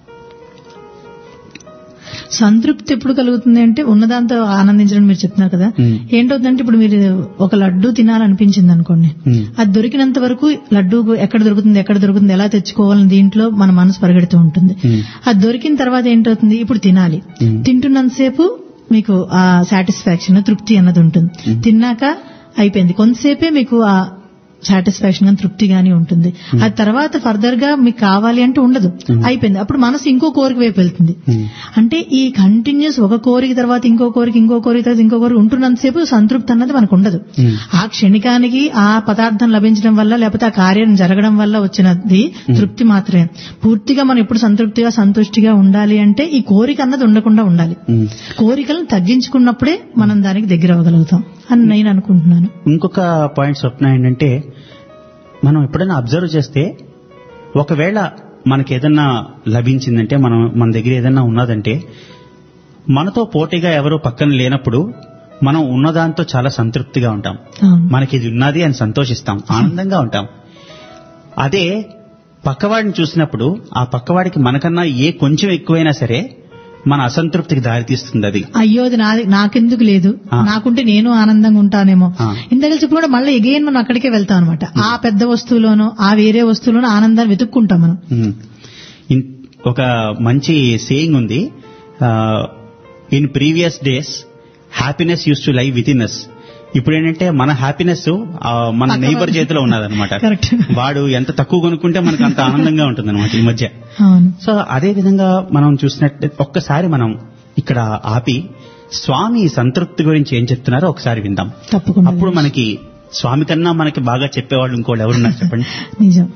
సంతృప్తి ఎప్పుడు కలుగుతుంది అంటే ఉన్నదాంతో ఆనందించడం మీరు చెప్తున్నారు కదా. మ్మ్. ఏంటవుతుందంటే ఇప్పుడు మీరు ఒక లడ్డు తినాలనిపించింది అనుకోండి, మ్మ్. అది దొరికినంత వరకు లడ్డు ఎక్కడ దొరుకుతుంది ఎక్కడ దొరుకుతుంది ఎలా తెచ్చుకోవాలని దీంట్లో మన మనసు పరిగెడుతూ ఉంటుంది. మ్మ్. అది దొరికిన తర్వాత ఏంటవుతుంది, ఇప్పుడు తినాలి. మ్మ్. తింటున్నంతసేపు మీకు ఆ సాటిస్ఫాక్షన్, తృప్తి అన్నది ఉంటుంది. తిన్నాక అయిపోయింది, కొంతసేపే మీకు ఆ సాటిస్ఫాక్షన్ గాని తృప్తి గాని ఉంటుంది. ఆ తర్వాత ఫర్దర్ గా మీకు కావాలి అంటే ఉండదు, అయిపోయింది. అప్పుడు మనసు ఇంకో కోరిక వైపు వెళ్తుంది. అంటే ఈ కంటిన్యూస్ ఒక కోరిక తర్వాత ఇంకో కోరిక, ఇంకో కోరిక తర్వాత ఇంకో కోరిక ఉంటున్నంతసేపు సంతృప్తి అన్నది మనకు ఉండదు. ఆ క్షణికానికి ఆ పదార్థం లభించడం వల్ల లేకపోతే ఆ కార్యం జరగడం వల్ల వచ్చినది తృప్తి మాత్రమే. పూర్తిగా మనం ఎప్పుడు సంతృప్తిగా సంతుష్టిగా ఉండాలి అంటే ఈ కోరిక అన్నది ఉండకుండా ఉండాలి. కోరికలను తగ్గించుకున్నప్పుడే మనం దానికి దగ్గర అవ్వగలుగుతాం అని నేను అనుకుంటున్నాను. ఇంకొక పాయింట్ స్వప్న ఏంటంటే, మనం ఎప్పుడైనా అబ్జర్వ్ చేస్తే ఒకవేళ మనకి ఏదన్నా లభించిందంటే, మనం మన దగ్గర ఏదన్నా ఉన్నదంటే, మనతో పోటీగా ఎవరో పక్కన లేనప్పుడు మనం ఉన్నదాంతో చాలా సంతృప్తిగా ఉంటాం. అవును. మనకి ఇది ఉన్నది అని సంతోషిస్తాం, ఆనందంగా ఉంటాం. అదే పక్కవాడిని చూసినప్పుడు ఆ పక్కవాడికి మనకన్నా ఏ కొంచెం ఎక్కువైనా సరే మన అసంతృప్తికి దారితీస్తుంది. అది అయ్యో అది నాది, నాకెందుకు లేదు, ఆ. నాకుంటే నేను ఆనందంగా ఉంటానేమో. ఆ. ఇందాక చెప్పి కూడా మళ్ళీ ఎగైన్ మనం అక్కడికే వెళ్తాం అనమాట. ఆ పెద్ద వస్తువులోనో ఆ వేరే వస్తువులోనో ఆనందాన్ని వెతుక్కుంటాం మనం. ఉమ్. ఇన్- ఒక మంచి సేయింగ్ ఉంది, in previous days happiness used to lie within us. ఇప్పుడు ఏంటంటే మన హ్యాపీనెస్ మన పక్క నైబర్ వాడి- చేతిలో ఉన్నదన్నమాట. Correct. వాడు ఎంత తక్కువ కొనుక్కుంటే మనకు అంత ఆనందంగా ఉంటుంది అనమాట ఈ మధ్య. అవును. సో అదే విధంగా మనం చూసినట్టు ఒక్కసారి మనం ఇక్కడ ఆపి స్వామి సంతృప్తి గురించి ఏం చెప్తున్నారో ఒకసారి విందాం. తప్పకుండా. అప్పుడు మనకి స్వామి కన్నా మనకి బాగా చెప్పేవాళ్ళు ఇంకోళ్ళు ఎవరున్నారు చెప్పండి. నిజం.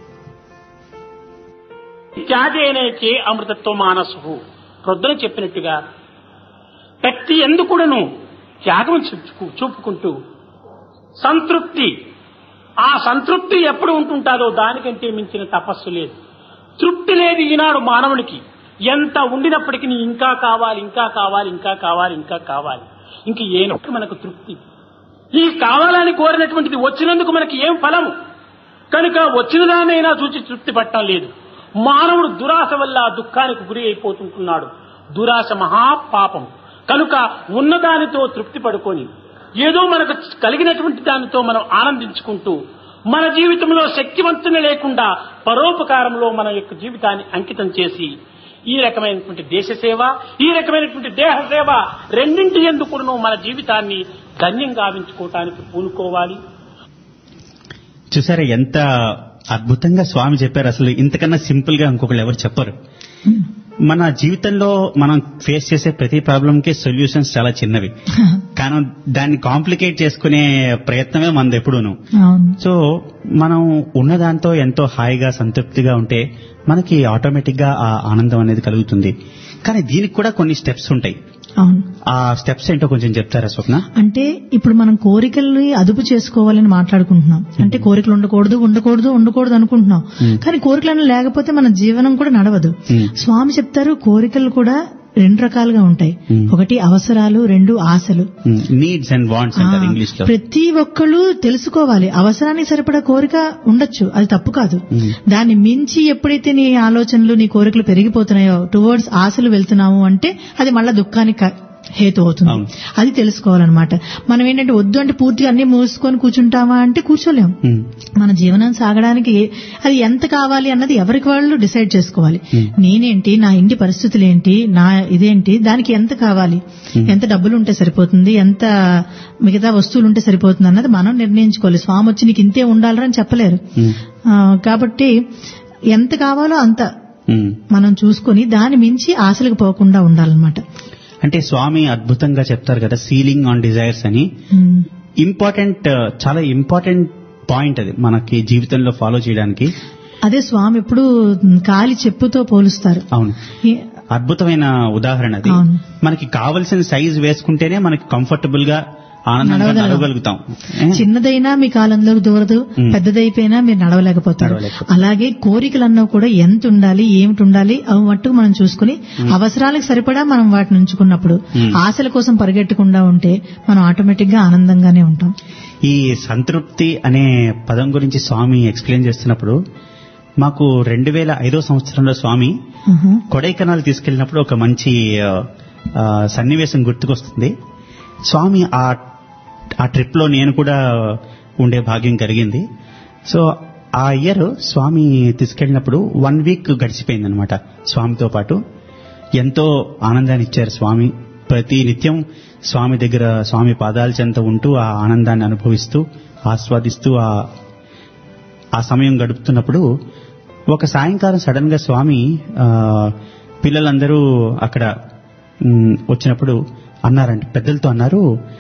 త్యాగేనేచే అమృతత్వ మానసు. ప్రొద్దున చెప్పినట్టుగా ప్రతి ఎందుకుడను త్యాగం చూపు చూపుకుంటూ సంతృప్తి, ఆ సంతృప్తి ఎప్పుడు ఉంటుంటాదో దానికంటే మించిన తపస్సు లేదు. తృప్తి లేదు ఈనాడు మానవునికి. ఎంత ఉండినప్పటికీ ఇంకా కావాలి, ఇంకా కావాలి, ఇంకా కావాలి, ఇంకా కావాలి. ఇంక ఏనో మనకు తృప్తి. ఈ కావాలని కోరినటువంటిది వచ్చినందుకు మనకి ఏం ఫలము? కనుక వచ్చిన దానైనా చూచి తృప్తి పట్టడం లేదు. మానవుడు దురాశ వల్ల దుఃఖానికి గురి అయిపోతుంటున్నాడు. దురాశ మహాపాపం. కనుక ఉన్నదానితో తృప్తి పడుకొని ఏదో మనకు కలిగినటువంటి దానితో మనం ఆనందించుకుంటూ మన జీవితంలో శక్తివంతుని లేకుండా పరోపకారంలో మన యొక్క జీవితాన్ని అంకితం చేసి ఈ రకమైనటువంటి దేశ సేవ, ఈ రకమైనటువంటి దేహ సేవ రెండింటి ఎందుకును మన జీవితాన్ని ధన్యం గావించుకోవటానికి పూనుకోవాలి. చూసారా ఎంత అద్భుతంగా స్వామి చెప్పారు. అసలు ఇంతకన్నా సింపుల్ గా ఇంకొకళ్ళు ఎవరు చెప్పరు. మన జీవితంలో మనం ఫేస్ చేసే ప్రతి ప్రాబ్లం కి సొల్యూషన్స్ చాలా చిన్నవి, కానీ దాన్ని కాంప్లికేట్ చేసుకునే ప్రయత్నమే మనది ఎప్పుడూను. అవును. సో మనం ఉన్నదాంతో ఎంతో హాయిగా సంతృప్తిగా ఉంటే మనకి ఆటోమేటిక్ గా ఆ ఆనందం అనేది కలుగుతుంది. కానీ దీనికి కూడా కొన్ని స్టెప్స్ ఉంటాయి. అవును. ఆ స్టెప్స్ ఏంటో కొంచెం చెప్తారా స్వప్న? అంటే ఇప్పుడు మనం కోరికల్ని అదుపు చేసుకోవాలని మాట్లాడుకుంటున్నాం. అంటే కోరికలు ఉండకూడదు ఉండకూడదు ఉండకూడదు అనుకుంటున్నాం. కానీ కోరికలను లేకపోతే మన జీవనం కూడా నడవదు. స్వామి చెప్తారు కోరికలు కూడా రెండు రకాలుగా ఉంటాయి. ఒకటి అవసరాలు, రెండు ఆశలు. నీడ్స్ అండ్ వాంట్స్ అంటారు ఇంగ్లీష్ లో. ప్రతి ఒక్కళ్ళు తెలుసుకోవాలి. అవసరానికి సరిపడా కోరిక ఉండొచ్చు, అది తప్పు కాదు. దాన్ని మించి ఎప్పుడైతే నీ ఆలోచనలు, నీ కోరికలు పెరిగిపోతున్నాయో, టువర్డ్స్ ఆశలు వెళ్తున్నావు అంటే అది మళ్ళా దుఃఖానికి హేతు అవుతుంది. అది తెలుసుకోవాలన్నమాట. మనం ఏంటంటే వద్దు అంటే పూర్తిగా అన్ని మూసుకొని కూర్చుంటామా అంటే కూర్చోలేం. మన జీవనం సాగడానికి అది ఎంత కావాలి అన్నది ఎవరికి వాళ్ళు డిసైడ్ చేసుకోవాలి. నేనేంటి, నా ఇంటి పరిస్థితులు ఏంటి, నా ఇదేంటి, దానికి ఎంత కావాలి, ఎంత డబ్బులు ఉంటే సరిపోతుంది, ఎంత మిగతా వస్తువులు ఉంటే సరిపోతుంది అన్నది మనం నిర్ణయించుకోవాలి. స్వామి వచ్చి నీకు ఇంతే ఉండాలని చెప్పలేరు. కాబట్టి ఎంత కావాలో అంత మనం చూసుకొని దాని మించి ఆశలకు పోకుండా ఉండాలన్నమాట. అంటే స్వామి అద్భుతంగా చెప్తారు కదా, సీలింగ్ ఆన్ డిజైర్స్ అని. ఇంపార్టెంట్, చాలా ఇంపార్టెంట్ పాయింట్ అది మనకి జీవితంలో ఫాలో చేయడానికి. అదే స్వామి ఎప్పుడు కాలి చెప్పుతో పోలుస్తారు. అవును, ఈ- అద్భుతమైన ఉదాహరణ అది. అవును. మనకి కావలసిన సైజ్ వేసుకుంటేనే మనకి కంఫర్టబుల్ గా ఆనందంగా నడవగలం. నడవగలుగుతాం. ఏ? చిన్నదైనా మీ కాలంలోకి దూరదు, ఉమ్. పెద్దదైపోయినా మీరు నడవలేకపోతారు. నడవలేకపోతారు. అలాగే కోరికలన్నా కూడా ఎంత ఉండాలి, ఏమిటి ఉండాలి, అవి మట్టుకు మనం చూసుకుని అవసరాలకు సరిపడా మనం వాటిని ఉంచుకున్నప్పుడు ఉమ్. ఆశల కోసం పరిగెట్టకుండా ఉంటే మనం ఆటోమేటిక్ గా ఆనందంగానే ఉంటాం. ఈ సంతృప్తి అనే పదం గురించి స్వామి ఎక్స్ప్లెయిన్ చేస్తున్నప్పుడు మాకు రెండు వేల ఐదో సంవత్సరంలో స్వామి ఉహు. కొడైకెనాల్ తీసుకెళ్లినప్పుడు ఒక మంచి ఆ, ఆ, సన్నివేశం గుర్తుకొస్తుంది. స్వామి ఆ ఆ ట్రిప్ లో నేను కూడా ఉండే భాగ్యం కలిగింది. సో ఆ ఇయర్ స్వామి తీసుకెళ్ళినప్పుడు వన్ వీక్ గడిచిపోయింది అనమాట. స్వామితో పాటు ఎంతో ఆనందాన్ని ఇచ్చారు స్వామి. ప్రతి నిత్యం స్వామి దగ్గర స్వామి పాదాల చెంత ఉంటూ ఆ ఆనందాన్ని అనుభవిస్తూ ఆస్వాదిస్తూ ఆ ఆ సమయం గడుపుతున్నప్పుడు ఒక సాయంకాలం సడన్ గా స్వామి ఆ, పిల్లలందరూ అక్కడ ఉమ్, వచ్చినప్పుడు అన్నారంట, పెద్దలతో అన్నారు,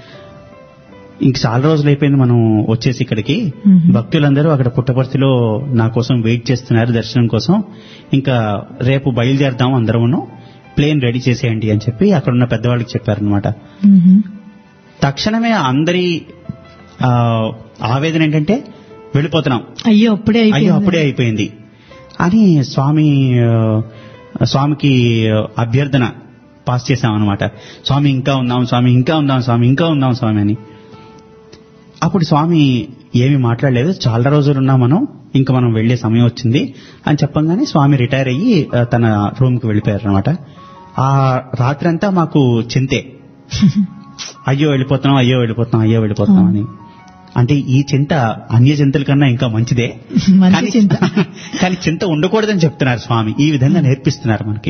ఇంక చాలా రోజులు అయిపోయింది మనం వచ్చేసి ఇక్కడికి, మ్మ్. భక్తులందరూ అక్కడ పుట్టపర్తిలో నా కోసం వెయిట్ చేస్తున్నారు దర్శనం కోసం, ఇంకా రేపు బయలుదేరదాం అందరమును, ప్లేన్ రెడీ చేసేయండి అని చెప్పి అక్కడ ఉన్న పెద్దవాళ్ళకి చెప్పారనమాట. ఉహు. తక్షణమే అందరి ఆ, ఆవేదన ఏంటంటే వెళ్ళిపోతున్నాం, అయ్యో అప్పుడే అయ్యో అయిపోయింది. అప్పుడే అయిపోయింది అని స్వామి ఆ, స్వామికి అభ్యర్థన పాస్ చేశామన్నమాట. స్వామి ఇంకా ఉందాం స్వామి, ఇంకా ఉందాం స్వామి, ఇంకా ఉందాం స్వామి అని. అప్పుడు స్వామి ఏమీ మాట్లాడలేదు, చాలా రోజులు ఉన్నాం మనం, ఇంకా మనం వెళ్లే సమయం వచ్చింది అని చెప్పంగానే స్వామి రిటైర్ అయ్యి ఆ, తన రూమ్ కి వెళ్ళిపోయారు అనమాట. ఆ రాత్రంతా మాకు చింతే, అయ్యో వెళ్ళిపోతున్నాం, అయ్యో వెళ్ళిపోతున్నాం, అయ్యో వెళ్ళిపోతున్నాం అని. అంటే ఈ చింత అన్య చింతల కన్నా ఇంకా మంచిదే, మంచి కానీ చింత. కానీ చింత ఉండకూడదని చెప్తున్నారు స్వామి. ఈ విధంగా నేర్పిస్తున్నారు మనకి.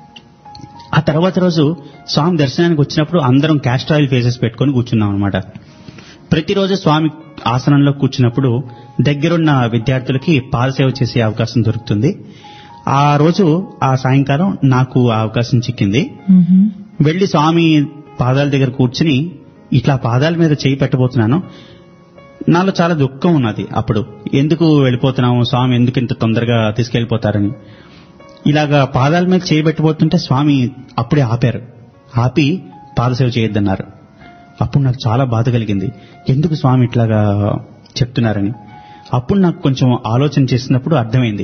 ఆ తర్వాత రోజు స్వామి దర్శనానికి వచ్చినప్పుడు అందరం క్యాస్టర్ ఆయిల్ ఫేసెస్ పెట్టుకొని కూర్చున్నాం అనమాట. ప్రతిరోజు స్వామి ఆసనంలో కూర్చున్నప్పుడు దగ్గరున్న విద్యార్థులకి పాదసేవ చేసే అవకాశం దొరుకుతుంది. ఆ రోజు ఆ సాయంకాలం నాకు ఆ అవకాశం చిక్కింది. ఉహు. వెళ్లి స్వామి పాదాల దగ్గర కూర్చుని ఇట్లా పాదాల మీద చేయి పెట్టబోతున్నాను. నాలో చాలా దుఃఖం ఉన్నది అప్పుడు, ఎందుకు వెళ్ళిపోతున్నాము స్వామి, ఎందుకు ఇంత తొందరగా తీసుకెళ్లిపోతారని. ఇలాగా పాదాల మీద చేయి పెట్టబోతుంటే స్వామి అప్పుడే ఆపారు, ఆపి పాదసేవ చేయొద్దన్నారు. అప్పుడు నాకు చాలా బాధ కలిగింది, ఎందుకు స్వామి ఇట్లాగా చెప్తున్నారని. అప్పుడు నాకు కొంచెం ఆలోచన చేసినప్పుడు అర్థమైంది,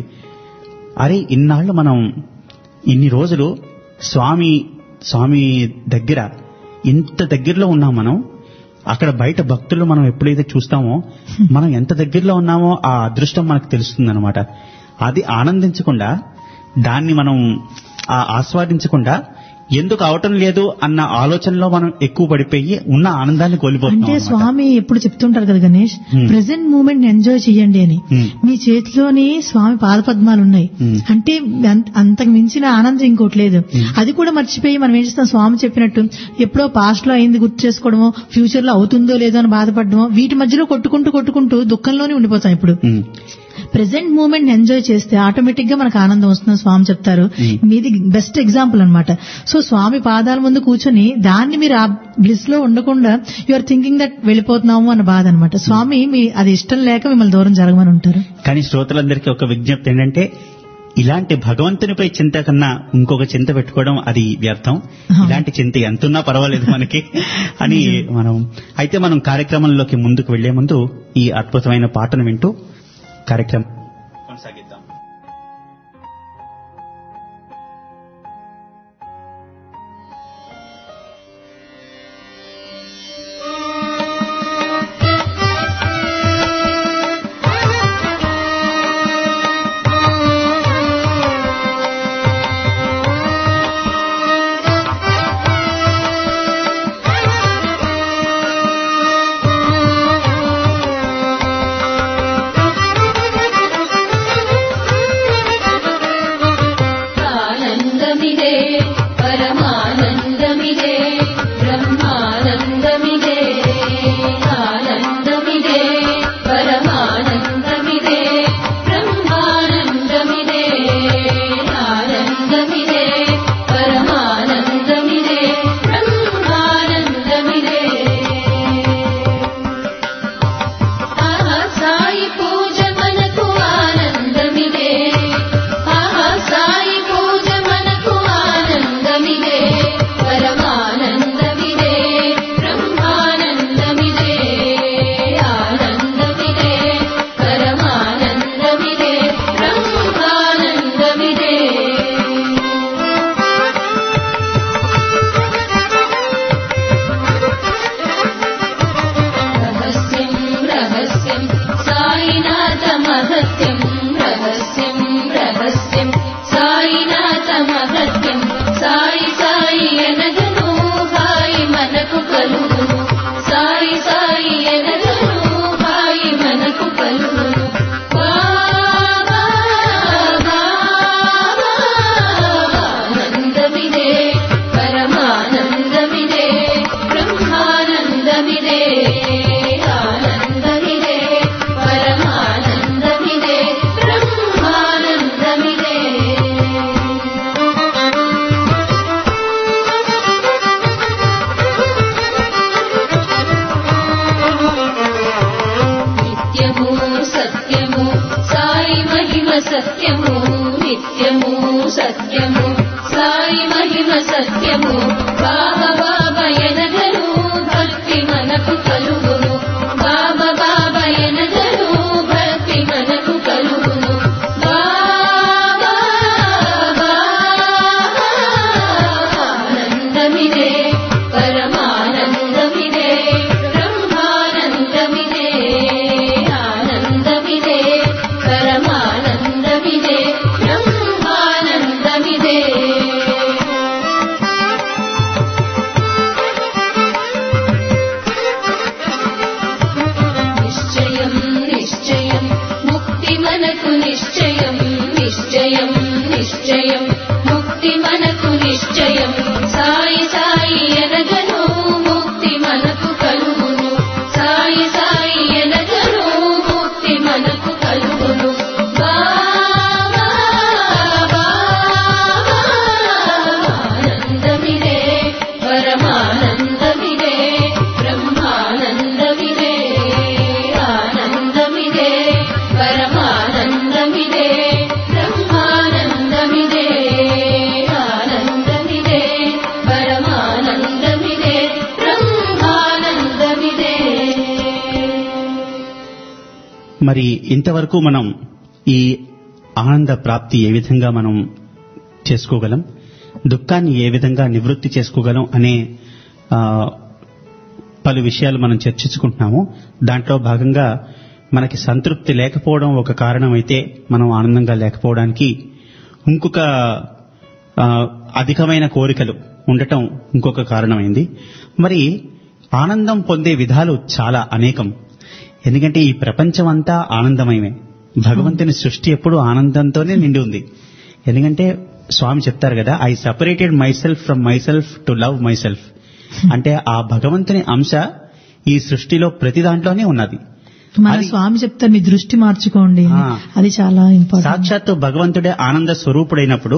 అరే ఇన్నాళ్ళు మనం ఇన్ని రోజులు స్వామి స్వామి దగ్గర ఇంత దగ్గరలో ఉన్నాం మనం. అక్కడ బయట భక్తులు మనం ఎప్పుడైతే చూస్తామో మనం ఎంత దగ్గరలో ఉన్నామో ఆ అదృష్టం మనకు తెలుస్తుందన్నమాట. అది ఆనందించకుండా, దాన్ని మనం ఆ ఆస్వాదించకుండా ఎందుకు అవటం లేదు అన్న ఆలోచనలో మనం ఎక్కువ పడిపోయి ఉన్న ఆనందాన్ని కోల్పోతున్నాం అంటే అన్నమాట. స్వామి ఎప్పుడు చెప్తుంటారు కదా Ganesh, Hmm. Present moment enjoy చేయండి అని. Hmm. మీ చేతిలోని స్వామి పాదపద్మాలు ఉన్నాయి. Hmm. అంటే అంత- అంతకు మించిన ఆనందం ఇంకోటి లేదు. అది కూడా మర్చిపోయి మనం ఏం చేస్తాం, స్వామి చెప్పినట్టు ఎప్పుడో పాస్ట్ లో అయింది గుర్తు చేసుకోవడమో, ఫ్యూచర్ లో అవుతుందో లేదో అని బాధపడడమో, వీటి మధ్యలో కొట్టుకుంటూ కొట్టుకుంటూ దుఃఖంలోనే ఉండిపోతాం. ఇప్పుడు ఉమ్. ప్రెసెంట్ మూమెంట్ ఎంజాయ్ చేస్తే ఆటోమేటిక్ గా మనకు ఆనందం వస్తుందని స్వామి చెప్తారు. Hmm. మీది బెస్ట్ ఎగ్జాంపుల్ అన్నమాట. సో స్వామి పాదాల ముందు కూర్చొని దాన్ని మీరు ఆ బ్లిస్ లో ఉండకుండా యు ఆర్ థింకింగ్ దట్ వెళ్ళిపోతున్నాము అన్న బాధ అనమాట. స్వామి మీ అది ఇష్టం లేక మిమ్మల్ని దూరం జరగమని ఉంటారు. కానీ శ్రోతలందరికీ ఒక విజ్ఞప్తి ఏంటంటే, ఇలాంటి భగవంతునిపై చింత కన్నా ఇంకొక చింత పెట్టుకోవడం అది వ్యర్థం. అవును. ఇలాంటి చింత ఎంతున్నా పర్వాలేదు మనకి అని మనం. అయితే మనం కార్యక్రమంలోకి ముందుకు వెళ్లే ముందు ఈ అద్భుతమైన పాటను వింటూ కార్యక్రమం కొనసాగిద్దాం. Thank you. సత్యము సాయి మహిమ సత్యము బాబా బాబా ఎనగను భక్తి మనకు కలుగును బాబా బాబా ఎనగను భక్తి మనకు కలుగును బాబా ఆనందమిదే పరమానందమిదే బ్రహ్మానందమిదే ఆనందమిదే పరమానందమిదే బ్రహ్మానందమిదే నిశ్చయం నిశ్చయం ముక్తి మనకు నిశ్చయం నిశ్చయం నిశ్చయం ముక్తి మనకు నిశ్చయం సాయి సాయి ఎనగను ముక్తి మనకు కలుగును సాయి సాయి ఎనగను ముక్తి మనకు కలుగును బాబా ఆనందమిదే పరమానందమిదే బ్రహ్మానందమిదే ఆనందమిదే పరమానందమిదే బ్రహ్మానందమిదే ఆనందమిదే పరమానందమిదే బ్రహ్మానందమిదే. మరి ఇంతవరకు మనం ఈ ఆనంద ప్రాప్తి ఏ విధంగా మనం చేసుకోగలం, దుఃఖాన్ని ఏ విధంగా నివృత్తి చేసుకోగలం అనే ఆ, పలు విషయాలు మనం చర్చించుకుంటున్నాము. దాంట్లో భాగంగా మనకి సంతృప్తి లేకపోవడం ఒక కారణం అయితే మనం ఆనందంగా లేకపోవడానికి ఇంకొక ఆ, అధికమైన కోరికలు ఉండటం ఇంకొక కారణమైంది. మరి ఆనందం పొందే విధాలు చాలా అనేకం. ఎందుకంటే ఈ ప్రపంచం అంతా ఆనందమయమే. భగవంతుని సృష్టి ఎప్పుడు ఆనందంతోనే నిండి ఉంది. ఎందుకంటే స్వామి చెప్తారు కదా, I separated myself from myself to love myself. అంటే ఆ భగవంతుని అంశ ఈ సృష్టిలో ప్రతి దాంట్లోనే ఉన్నది. మన అది- స్వామి చెప్తారు మీ దృష్టి మార్చుకోండి అని. ఆ. అది చాలా ఇంపార్టెంట్. సాక్షాత్తు భగవంతుడే ఆనంద స్వరూపుడైనప్పుడు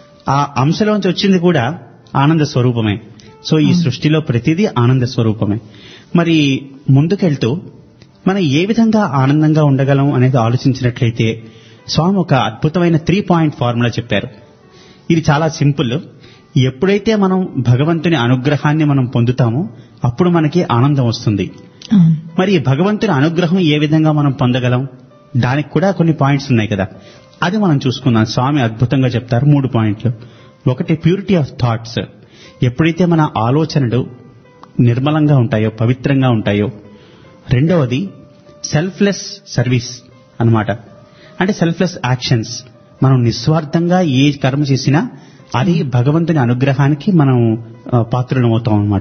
ఆ అంశలోంచి వచ్చింది కూడా ఆనంద స్వరూపమే. సో ఈ సృష్టిలో ప్రతిదీ ఆనంద స్వరూపమే. మరి ముందుకెళ్తూ మనం ఏ విధంగా ఆనందంగా ఉండగలం అనేది ఆలోచించినట్లయితే స్వామి ఒక అద్భుతమైన త్రీ పాయింట్ ఫార్ములా చెప్పారు. ఇది చాలా సింపుల్. ఎప్పుడైతే మనం భగవంతుని అనుగ్రహాన్ని మనం పొందుతామో అప్పుడు మనకి ఆనందం వస్తుంది. అవును. మరి ఈ భగవంతుని అనుగ్రహం ఏ విధంగా మనం పొందగలం, దానికి కూడా కొన్ని పాయింట్స్ ఉన్నాయి కదా, అది మనం చూసుకుందాం. స్వామి అద్భుతంగా చెప్తారు మూడు పాయింట్లు. ఒకటి ప్యూరిటీ ఆఫ్ థాట్స్. ఎప్పుడైతే మన ఆలోచనలు నిర్మలంగా ఉంటాయో, పవిత్రంగా ఉంటాయో. రెండవది సెల్ఫ్లెస్ సర్వీస్ అన్నమాట. అంటే సెల్ఫ్లెస్ యాక్షన్స్. మనం నిస్వార్థంగా ఏ కర్మ చేసినా అది భగవంతుని అనుగ్రహానికి మనం ఆ, పాత్రలం అవుతాం అన్నమాట.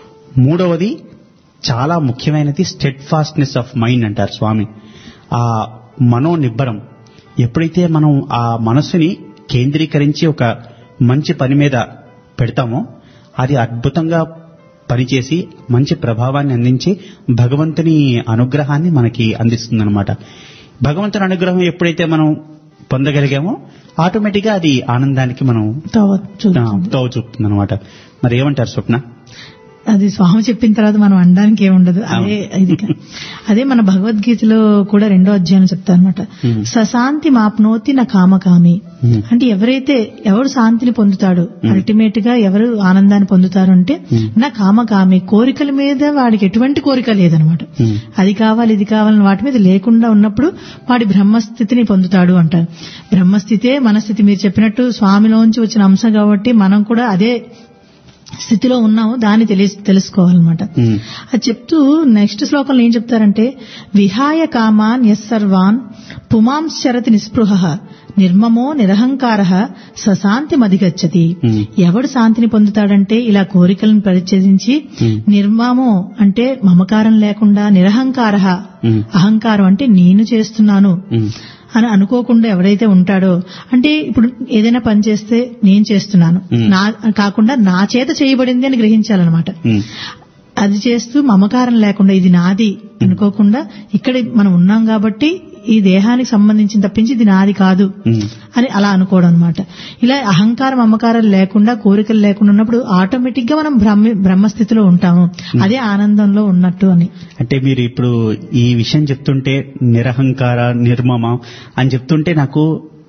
మూడవది చాలా ముఖ్యమైనది స్టెడ్ ఫాస్ట్నెస్ ఆఫ్ మైండ్ అంటారు స్వామి. ఆ మనోనిబ్బరం. ఎప్పుడైతే మనం ఆ మనసుని కేంద్రీకరించి ఒక మంచి పని మీద పెడతామో అది అద్భుతంగా పనిచేసి మంచి ప్రభావాన్ని అందించి భగవంతుని అనుగ్రహాన్ని మనకి అందిస్తుందన్నమాట. భగవంతుని అనుగ్రహం ఎప్పుడైతే మనం పొందగలిగామో ఆటోమేటిక్గా అది ఆనందానికి మనం తవ- చూస్తుంది. తోవ చూపుతుంది అనమాట. మరి ఏమంటారు స్వప్న? అది స్వామి చెప్పిన తర్వాత మనం అనడానికి ఏముండదు. అదే ఇది కా- అదే మన భగవద్గీతలో కూడా రెండో అధ్యాయం చెప్తారు అనమాట. Hmm. సశాంతి మాప్నోతి నా కామకామి. Hmm. అంటే ఎవరైతే ఎవరు శాంతిని పొందుతాడు, Hmm. అల్టిమేట్ గా ఎవరు ఆనందాన్ని పొందుతారు అంటే Hmm. నా కామకామి. కోరికల మీద వాడికి ఎటువంటి కోరిక లేదనమాట. Hmm. అది కావాలి ఇది కావాలని వాటి మీద లేకుండా ఉన్నప్పుడు వాడి బ్రహ్మస్థితిని పొందుతాడు అంటారు. బ్రహ్మస్థితే మన స్థితి. మీరు చెప్పినట్టు స్వామిలోంచి వచ్చిన అంశం కాబట్టి మనం కూడా అదే స్థితిలో ఉన్నాము. దాన్ని తెలిసి తెలుసుకోవాలన్నమాట. Hmm. అది చెప్తూ నెక్స్ట్ శ్లోకంలో ఏం చెప్తారంటే విహాయ కామాన్ యస్ సర్వాన్ పుమాంశ్చరతి నిస్పృహ నిర్మమో నిరహంకార సశాంతి మధిగచ్చతి. Hmm. ఎవడు శాంతిని పొందుతాడంటే ఇలా కోరికలను పరిచయించి Hmm. నిర్మమో అంటే మమకారం లేకుండా, నిరహంకార Hmm. అహంకారం అంటే నేను చేస్తున్నాను Hmm. అని అనుకోకుండా ఎవరైతే ఉంటాడో, అంటే ఇప్పుడు ఏదైనా పని చేస్తే నేను చేస్తున్నాను Hmm. నా కాకుండా నా చేత చేయబడింది అని గ్రహించాలన్నమాట. Hmm. అది చేస్తూ మమకారం లేకుండా ఇది నాది అనుకోకుండా ఇక్కడ మనం ఉన్నాం కాబట్టి ఈ దేహానికి సంబంధించిన తప్పించి ఇది నాది కాదు Hmm. అని అలా అనుకోవడం అనమాట. ఇలా అహంకారం మమకారం లేకుండా, కోరికలు లేకుండా ఉన్నప్పుడు ఆటోమేటిక్ గా మనం బ్రహ్మ బ్రహ్మస్థితిలో ఉంటాము. అదే ఆనందంలో ఉన్నట్టు అని. అంటే మీరు ఇప్పుడు ఈ విషయం చెప్తుంటే నిరహంకార నిర్మమ అని చెప్తుంటే నాకు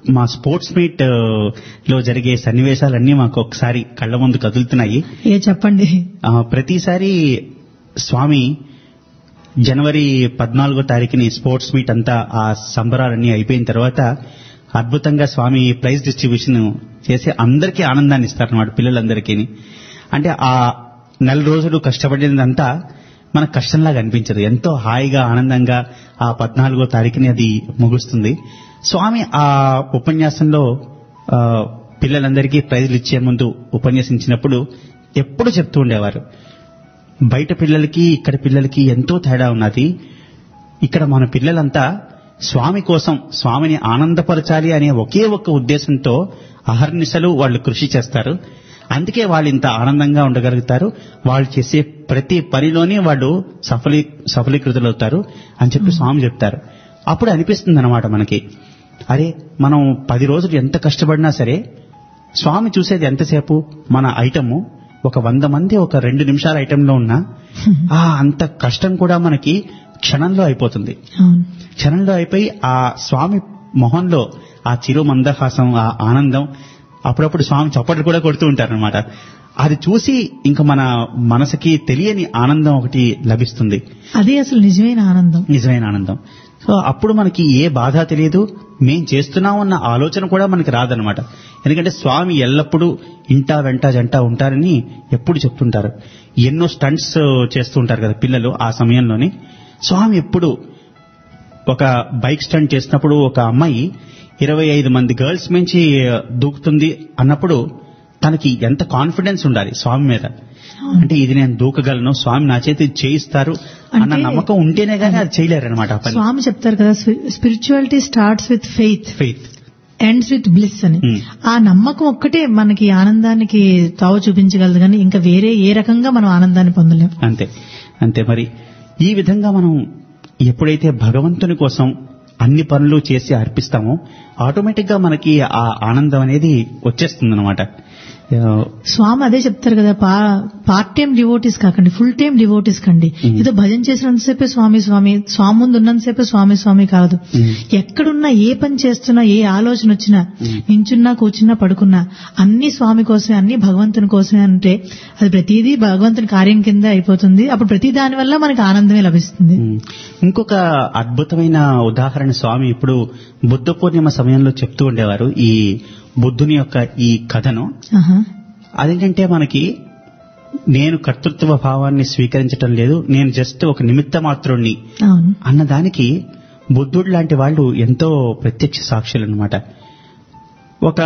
మా స్పోర్ట్స్ మీట్ లో జరిగే సన్నివేశాలన్నీ మాకు ఒకసారి కళ్ళ ముందు కదులుతున్నాయి. ఏ చెప్పండి. ఆ, ప్రతిసారి స్వామి జనవరి పద్నాలుగో తారీఖుని స్పోర్ట్స్ మీట్ అంతా ఆ సంబరాలన్నీ అయిపోయిన తర్వాత అద్భుతంగా స్వామి ప్రైజ్ డిస్ట్రిబ్యూషన్ చేసి అందరికీ ఆనందాన్ని ఇస్తారన్నమాట, పిల్లలందరికీ. అంటే ఆ నెల రోజులు కష్టపడినంతా మనకు కష్టంలాగా అనిపించదు, ఎంతో హాయిగా ఆనందంగా ఆ పద్నాలుగో తారీఖుని అది ముగుస్తుంది. స్వామి ఆ ఉపన్యాసంలో ఆ, పిల్లలందరికీ ప్రైజులు ఇచ్చే ముందు ఉపన్యసించినప్పుడు ఎప్పుడు చెప్తూ ఉండేవారు, బయట పిల్లలకి ఇక్కడ పిల్లలకి ఎంతో తేడా ఉన్నది. ఇక్కడ మన పిల్లలంతా స్వామి కోసం, స్వామిని ఆనందపరచాలి అనే ఒకే ఒక్క ఉద్దేశంతో అహర్నిశలు వాళ్ళు కృషి చేస్తారు. అందుకే వాళ్ళు ఇంత ఆనందంగా ఉండగలుగుతారు. వాళ్ళు చేసే ప్రతి పనిలోనే వాళ్ళు సఫలీ సఫలీకృతులవుతారు అని చెప్పి స్వామి చెప్తారు. అప్పుడు అనిపిస్తుంది అనమాట మనకి, అరే మనం పది రోజులు ఎంత కష్టపడినా సరే స్వామి చూసేది ఎంతసేపు, మన ఐటము ఒక వంద మంది ఒక రెండు నిమిషాల ఐటంలో ఉన్నా ఆ అంత కష్టం కూడా మనకి క్షణంలో అయిపోతుంది. క్షణంలో అయిపోయి ఆ స్వామి మొహంలో ఆ చిరు మందహాసం, ఆ ఆనందం, అప్పుడప్పుడు స్వామి చప్పట్లు కూడా కొడుతూ ఉంటారనమాట. అది చూసి ఇంకా మన మనసుకి తెలియని ఆనందం ఒకటి లభిస్తుంది. అదే అసలు నిజమైన ఆనందం. నిజమైన ఆనందం. సో అప్పుడు మనకి ఏ బాధ తెలియదు, మేం చేస్తున్నామన్న ఆలోచన కూడా మనకి రాదనమాట. ఎందుకంటే స్వామి ఎల్లప్పుడూ ఇంటా వెంట జంట ఉంటారని ఎప్పుడు చెప్తుంటారు. ఎన్నో స్టంట్స్ చేస్తూ ఉంటారు కదా పిల్లలు ఆ సమయంలోని. స్వామి ఎప్పుడు ఒక బైక్ స్టంట్ చేసినప్పుడు ఒక అమ్మాయి ఇరవై ఐదు మంది గర్ల్స్ మించి దూకుతుంది అన్నప్పుడు తనకి ఎంత కాన్ఫిడెన్స్ ఉండాలి స్వామి మీద. అంటే ఇది నేను దూకగలను, స్వామి నా చేతి చేయిస్తారు అన్న నమ్మకం ఉంటేనే గానీ అది చేయలేరనమాట. స్వామి చెప్తారు కదా, spirituality starts with faith faith ends with bliss అని. ఆ నమ్మకం ఒక్కటే మనకి ఆనందానికి తావు చూపించగలదు, కానీ ఇంకా వేరే ఏ రకంగా మనం ఆనందాన్ని పొందలేం. అంతే అంతే మరి ఈ విధంగా మనం ఎప్పుడైతే భగవంతుని కోసం అన్ని పనులు చేసి అర్పిస్తామో ఆటోమేటిక్ గా మనకి ఆ ఆనందం అనేది వచ్చేస్తుంది అనమాట. స్వామి అదే చెప్తారు కదా, పార్ట్ టైం డివోటీస్ కాకండి, ఫుల్ టైం డివోటీస్ కండి. ఏదో భజన చేసినంతసేపే స్వామి స్వామి, స్వామి ముందు ఉన్నంతసేపే స్వామి స్వామి కాదు. ఎక్కడున్నా ఏ పని చేస్తున్నా, ఏ ఆలోచన వచ్చినా, నించున్నా కూర్చున్నా పడుకున్నా అన్ని స్వామి కోసమే, అన్ని భగవంతుని కోసమే. అంటే అది ప్రతిదీ భగవంతుని కార్యం కింద అయిపోతుంది. అప్పుడు ప్రతి దాని వల్ల మనకి ఆనందమే లభిస్తుంది. ఇంకొక అద్భుతమైన ఉదాహరణ స్వామి ఇప్పుడు బుద్ధ పూర్ణిమ సమయంలో చెప్తూ ఉండేవారు ఈ బుద్ధుని యొక్క ఈ కథను. అదేంటంటే మనకి నేను కర్తృత్వ భావాన్ని స్వీకరించటం లేదు, నేను జస్ట్ ఒక నిమిత్త మాత్రుణ్ణి అన్నదానికి బుద్ధుడు లాంటి వాళ్ళు ఎంతో ప్రత్యక్ష సాక్షులు అన్నమాట. ఒక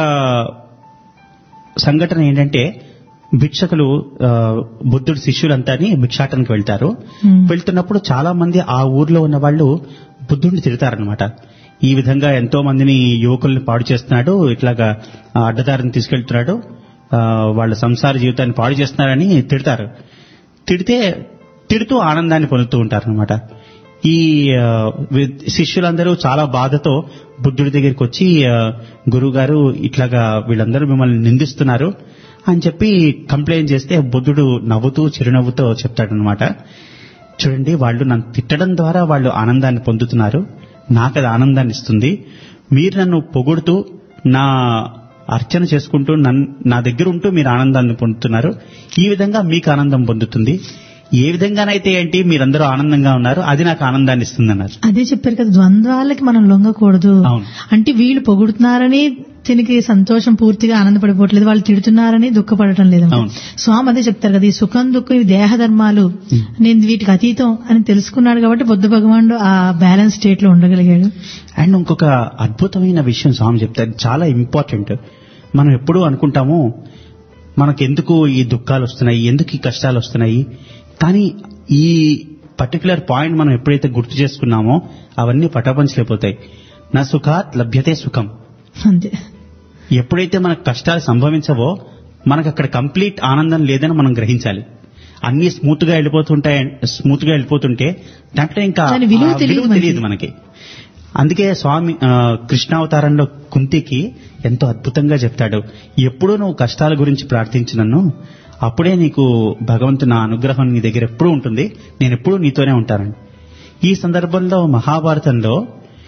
సంఘటన ఏంటంటే భిక్షకులు బుద్ధుడి శిష్యులంతా భిక్షాటనకి వెళ్తారు. వెళ్తున్నప్పుడు చాలా మంది ఆ ఊర్లో ఉన్న వాళ్ళు బుద్ధుడిని తిడతారనమాట. ఈ విధంగా ఎంతో మందిని యువకుల్ని పాడు చేస్తున్నాడు, ఇట్లాగా అడ్డదారిని తీసుకెళ్తున్నాడు, వాళ్ళ సంసార జీవితాన్ని పాడు చేస్తున్నారని తిడతారు. తిడితే తిడుతూ ఆనందాన్ని పొందుతూ ఉంటారనమాట. ఈ శిష్యులందరూ చాలా బాధతో బుద్ధుడి దగ్గరికి వచ్చి, గురువు గారు ఇట్లాగా వీళ్ళందరూ మిమ్మల్ని నిందిస్తున్నారు అని చెప్పి కంప్లైంట్ చేస్తే బుద్ధుడు నవ్వుతూ చిరునవ్వుతో చెప్తాడనమాట, చూడండి వాళ్ళు నన్ను తిట్టడం ద్వారా వాళ్ళు ఆనందాన్ని పొందుతున్నారు, నాకు అది ఆనందాన్ని ఇస్తుంది. మీరు నన్ను పొగుడుతూ నా అర్చన చేసుకుంటూ నా దగ్గర ఉంటూ మీరు ఆనందాన్ని పొందుతున్నారు, ఈ విధంగా మీకు ఆనందం పొందుతుంది. ఏ విధంగానైతే ఏంటి మీరందరూ ఆనందంగా ఉన్నారు, అది నాకు ఆనందాన్ని ఇస్తుంది అన్నారు. అదే చెప్పారు కదా, ద్వంద్వాలకి మనం లొంగకూడదు. అంటే వీళ్ళు పొగుడుతున్నారని దీనికి సంతోషం పూర్తిగా ఆనందపడిపోవట్లేదు, వాళ్ళు తిడుతున్నారని దుఃఖపడటం లేదు. స్వామి అదే చెప్తారు కదా, ఈ సుఖం దుఃఖం ఇవి దేహ ధర్మాలు, నేను వీటికి అతీతం అని తెలుసుకున్నాడు కాబట్టి బుద్ధ భగవానుడు ఆ బ్యాలెన్స్ స్టేట్ లో ఉండగలిగాడు. అండ్ ఇంకొక అద్భుతమైన విషయం స్వామి చెప్తారు, చాలా ఇంపార్టెంట్. మనం ఎప్పుడూ అనుకుంటాము మనకెందుకు ఈ దుఃఖాలు వస్తున్నాయి, ఎందుకు ఈ కష్టాలు వస్తున్నాయి, కానీ ఈ పర్టికులర్ పాయింట్ మనం ఎప్పుడైతే గుర్తు చేసుకున్నామో అవన్నీ పటాపంచలైపోతాయి. నా సుఖాత్ లభ్యతే సుఖం. అంతే. ఎప్పుడైతే మనకు కష్టాలు సంభవించవో మనకు అక్కడ కంప్లీట్ ఆనందం లేదని మనం గ్రహించాలి. అన్ని స్మూత్ గా వెళ్ళిపోతుంటాయి, స్మూత్ గా వెళ్ళిపోతుంటే దాంట్లో ఇంకా విలువ తెలియదు మనకి. అందుకే స్వామి కృష్ణావతారంలో కుంతికి ఎంతో అద్భుతంగా చెప్తాడు, ఎప్పుడూ నువ్వు కష్టాల గురించి ప్రార్థించు నన్ను, అప్పుడే నీకు భగవంతు నా అనుగ్రహం నీ దగ్గర ఎప్పుడూ ఉంటుంది, నేను ఎప్పుడూ నీతోనే ఉంటానని. ఈ సందర్భంలో మహాభారతంలో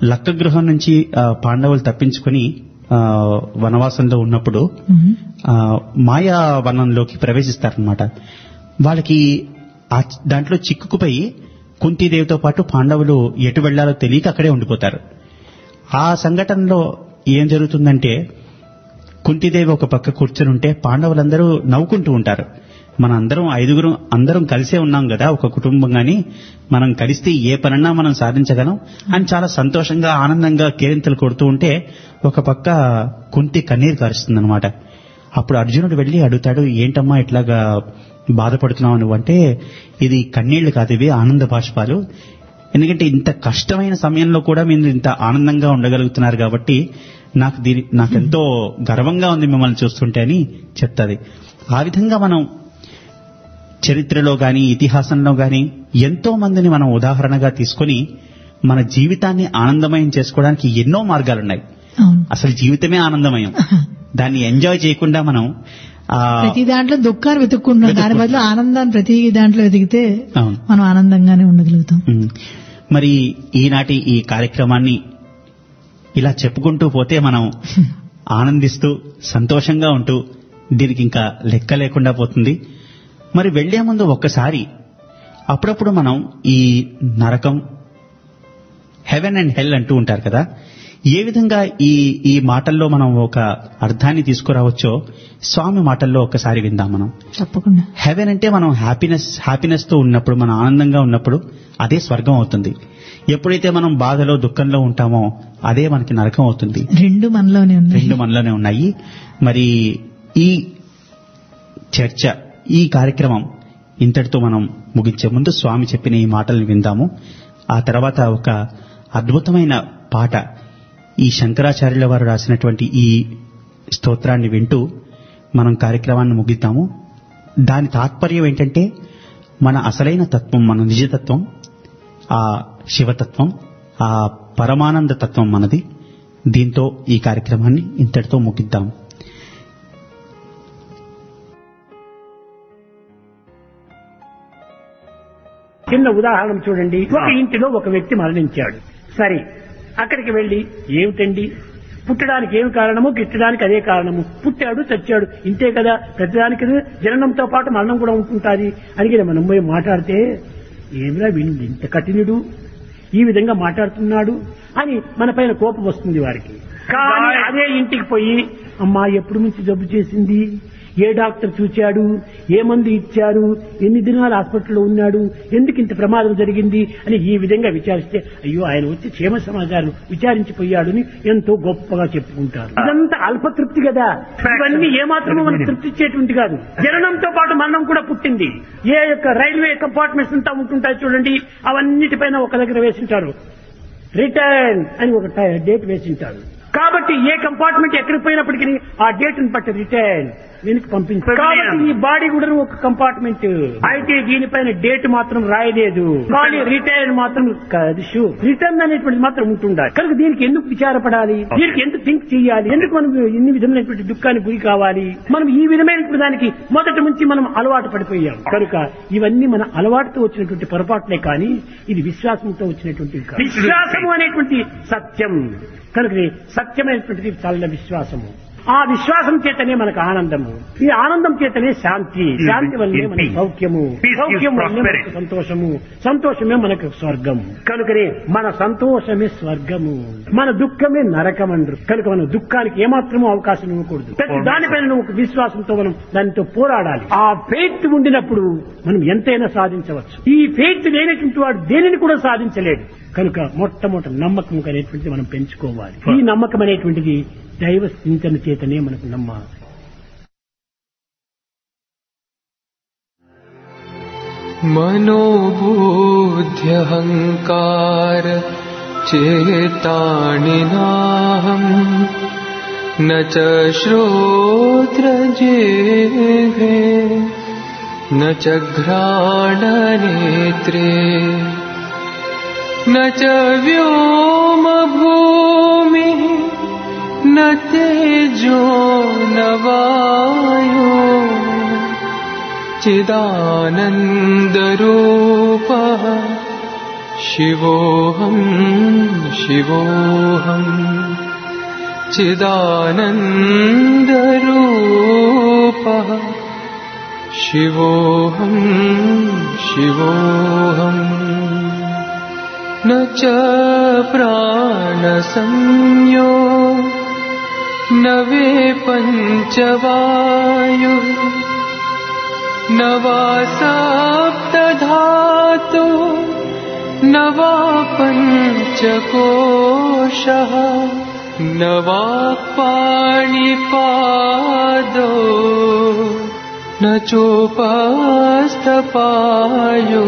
లక్క గృహం నుంచి ఆ, పాండవులు తప్పించుకుని ఆ, వనవాసంలో ఉన్నప్పుడు ఆ, మాయా వనంలోకి ప్రవేశిస్తారనమాట. వాళ్ళకి ఆ దాంట్లో చిక్కుకుపోయి కుంతీదేవితో పాటు పాండవులు ఎటు వెళ్లాలో తెలియక అక్కడే ఉండిపోతారు. ఆ సంఘటనలో ఏం జరుగుతుందంటే కుంతీదేవి ఒక పక్క కూర్చొని ఉంటే పాండవులందరూ నవ్వుకుంటూ ఉంటారు. మన అందరం ఐదుగురం అందరం కలిసే ఉన్నాం కదా, ఒక కుటుంబంగాని మనం కలిస్తే ఏ పనన్నా మనం సాధించగలం అని చాలా సంతోషంగా ఆనందంగా కేరింతలు కొడుతూ ఉంటే ఒక పక్క కుంతి కన్నీరు కారుస్తుందన్నమాట. అప్పుడు అర్జునుడు వెళ్లి అడుగుతాడు, ఏంటమ్మా ఇట్లాగా బాధపడుతున్నావు నువ్వు అంటే, ఇది కన్నీళ్లు కాదు, ఇవి ఆనంద బాష్పాలు. ఎందుకంటే ఇంత కష్టమైన సమయంలో కూడా మీరు ఇంత ఆనందంగా ఉండగలుగుతున్నారు కాబట్టి నాకు దీని నాకెంతో గర్వంగా ఉంది మిమ్మల్ని చూస్తుంటే అని చెప్తాది. ఆ విధంగా మనం చరిత్రలో గాని ఇతిహాసంలో గాని ఎంతో మందిని మనం ఉదాహరణగా తీసుకొని మన జీవితాన్ని ఆనందమయం చేసుకోవడానికి ఎన్నో మార్గాలున్నాయి. అసలు జీవితమే ఆనందమయం. దాన్ని ఎంజాయ్ చేయకుండా మనం ప్రతి దాంట్లో దుఃఖాన్ని వెతుక్కుంటున్నాం, దాని బదులు ఆనందాన్ని ప్రతి దాంట్లో వెతికితే అవును మనం ఆనందంగానే ఉండగలుగుతాం. మరి ఈనాటి ఈ కార్యక్రమాన్ని ఇలా చెప్పుకుంటూ పోతే మనం ఆనందిస్తూ సంతోషంగా ఉంటూ దీనికి ఇంకా లెక్క లేకుండా పోతుంది. మరి వెళ్లే ముందు ఒక్కసారి అప్పుడప్పుడు మనం ఈ నరకం, హెవెన్ అండ్ హెల్ అంటూ ఉంటారు కదా, ఏ విధంగా ఈ ఈ మాటల్లో మనం ఒక అర్థాన్ని తీసుకురావచ్చో స్వామి మాటల్లో ఒకసారి విందాం మనం. తప్పకుండా. హెవెన్ అంటే మనం హ్యాపీనెస్ హ్యాపీనెస్ తో ఉన్నప్పుడు, మనం ఆనందంగా ఉన్నప్పుడు అదే స్వర్గం అవుతుంది. ఎప్పుడైతే మనం బాధలో దుఃఖంలో ఉంటామో అదే మనకి నరకం అవుతుంది. రెండు మనలోనే ఉన్నాయి. రెండు మనలోనే ఉన్నాయి. మరి ఈ చర్చ, ఈ కార్యక్రమం ఇంతటితో మనం ముగించే ముందు స్వామి చెప్పిన ఈ మాటలను విందాము. ఆ తర్వాత ఒక అద్భుతమైన పాట, ఈ శంకరాచార్యుల వారు రాసినటువంటి ఈ స్తోత్రాన్ని వింటూ మనం కార్యక్రమాన్ని ముగిద్దాము. దాని తాత్పర్యం ఏంటంటే మన అసలైన తత్వం, మన నిజతత్వం, ఆ శివతత్వం, ఆ పరమానంద తత్వం మనది. దీంతో ఈ కార్యక్రమాన్ని ఇంతటితో ముగిద్దాం. చిన్న ఉదాహరణ చూడండి. ఒక ఇంటిలో ఒక వ్యక్తి మరణించాడు. సరే, అక్కడికి వెళ్లి ఏమిటండి పుట్టడానికి ఏమి కారణము, గిట్టడానికి అదే కారణము, పుట్టాడు చచ్చాడు ఇంతే కదా, ప్రతిదానికి జననంతో పాటు మరణం కూడా ఉంటుంటుంది అని మనం పోయి మాట్లాడితే, ఏమిరా వీళ్ళు ఇంత కఠినుడు, ఈ విధంగా మాట్లాడుతున్నాడు అని మన పైన కోపం వస్తుంది వారికి. కానీ అదే ఇంటికి పోయి, అమ్మా ఎప్పుడు నుంచి జబ్బు చేసింది, ఏ డాక్టర్ చూచాడు, ఏ మందు ఇచ్చారు, ఎన్ని దినాలు హాస్పిటల్లో ఉన్నాడు, ఎందుకు ఇంత ప్రమాదం జరిగింది అని ఈ విధంగా విచారిస్తే, అయ్యో ఆయన వచ్చి క్షేమ సమాచారం విచారించిపోయాడు అని ఎంతో గొప్పగా చెప్పుకుంటారు. ఇదంతా అల్పతృప్తి కదా, ఇవన్నీ ఏమాత్రమూ మనకు తృప్తి ఇచ్చేటువంటి కాదు. జననంతో పాటు మరణం కూడా పుట్టింది. ఏ యొక్క రైల్వే కంపార్ట్మెంట్స్ అంతా ఉంటుంటాయి చూడండి, అవన్నిటిపైన ఒక దగ్గర వేసింటారు, రిటర్న్ అని ఒక డేట్ వేసింటారు. కాబట్టి ఏ కంపార్ట్మెంట్ ఎక్కడికి పోయినప్పటికీ ఆ డేట్ ని బట్టి రిటర్న్ వెనక్కి పంపించారు. కాబట్టి ఈ బాడీ కూడా ఒక కంపార్ట్మెంట్ అయితే దీనిపైన డేట్ మాత్రం రాయలేదు, కానీ రిటర్న్ మాత్రం రిటర్న్ అనేటువంటి మాత్రం ఉంటుండాలి. కనుక దీనికి ఎందుకు విచారపడాలి, దీనికి ఎందుకు థింక్ చేయాలి, ఎందుకు మనం ఇన్ని విధమైనటువంటి దుఃఖానికి గురి కావాలి. మనం ఈ విధమైనటువంటి దానికి మొదటి నుంచి మనం అలవాటు పడిపోయాం. కనుక ఇవన్నీ మన అలవాటుతో వచ్చినటువంటి పొరపాట్లే, కానీ ఇది విశ్వాసంతో వచ్చినటువంటి విశ్వాసము అనేటువంటి సత్యం. కనుక సత్యమైనటువంటిది చల్ల విశ్వాసము. ఆ విశ్వాసం చేతనే మనకు ఆనందము, ఈ ఆనందం చేతనే శాంతి, శాంతి వల్లనే మనకు సౌఖ్యము, సౌఖ్యం వల్లనే మనకు సంతోషము, సంతోషమే మనకు స్వర్గము. కనుకనే మన సంతోషమే స్వర్గము, మన దుఃఖమే నరకమండ్రు. కనుక మనం దుఃఖానికి ఏమాత్రమూ అవకాశం ఇవ్వకూడదు. ప్రతి దానిపైన ఒక విశ్వాసంతో మనం దానితో పోరాడాలి. ఆ ఫెయిత్ ఉండినప్పుడు మనం ఎంతైనా సాధించవచ్చు. ఈ ఫెయిత్ లేనటువంటి వాడు దేనిని కూడా సాధించలేడు. కనుక మొట్టమొదటి నమ్మకం అనేటువంటిది మనం పెంచుకోవాలి. ఈ నమ్మకం అనేటువంటిది దైవ చింతన చేతనే మనకు నమ్మాలి. మనోబుద్ధ్యహంకార చేతాని నాహం న చ శ్రోత్రజిహ్వే న చ ఘ్రాణనేత్రే न च व्योम भूमि न तेजो न वायो चिदानन्दरूपः शिवोऽहं शिवोऽहं चिदानन्दरूपः शिवोऽहं शिवोऽहं न च प्राणसंज्ञो न वे पञ्चवायुः न वा सप्तधातु न वा पञ्चकोशः न वा पाणिपादो न चोपस्थपायो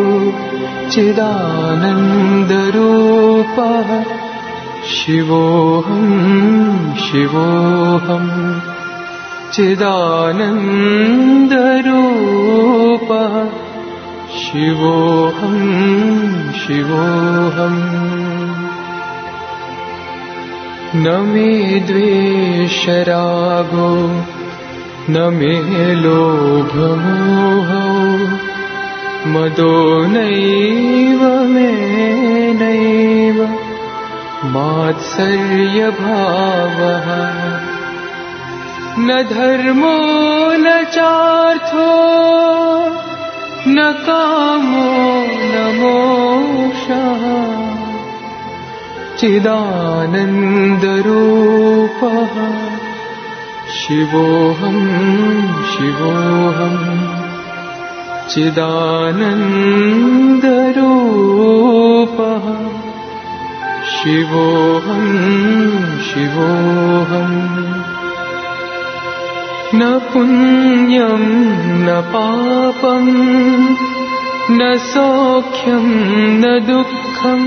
चिदानन्दरूपः शिवोऽहं शिवोऽहं चिदानन्दरूपः शिवोऽहं शिवोऽहं न मे द्वेषरागो न मे लोभमोहो मदो नैव मे नैव मात्सर्यभावः न धर्मो न चार्थो न कामो न मोक्षः चिदानन्दरूपः शिवोऽहं शिवोऽहं चिदानन्दरूपः शिवोऽहं शिवोऽहं न पुण्यं न पापं न सौख्यं न दुःखं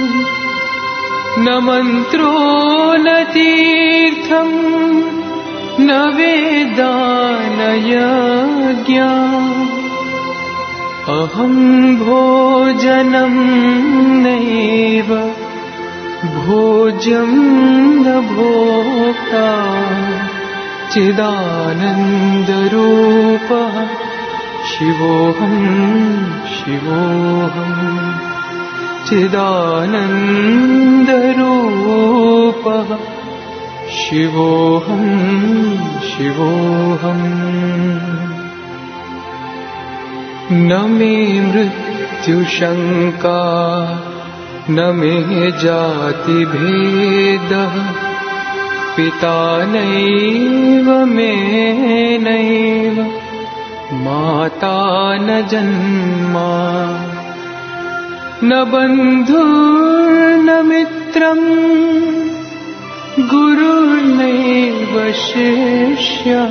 न मन्त्रो न तीर्थं न वेदा न यज्ञा अहं भोजनं नैव भोज्यं न भोक्ता चिदानन्दरूपः शिवोऽहं शिवोऽहं चिदानन्दरूपः शिवोऽहं शिवोऽहं न मे मृत्युशङ्का न मे जातिभेदः पिता नैव मे नैव माता न जन्मा न बन्धुर्न मित्रं गुरुर्नैव शिष्यः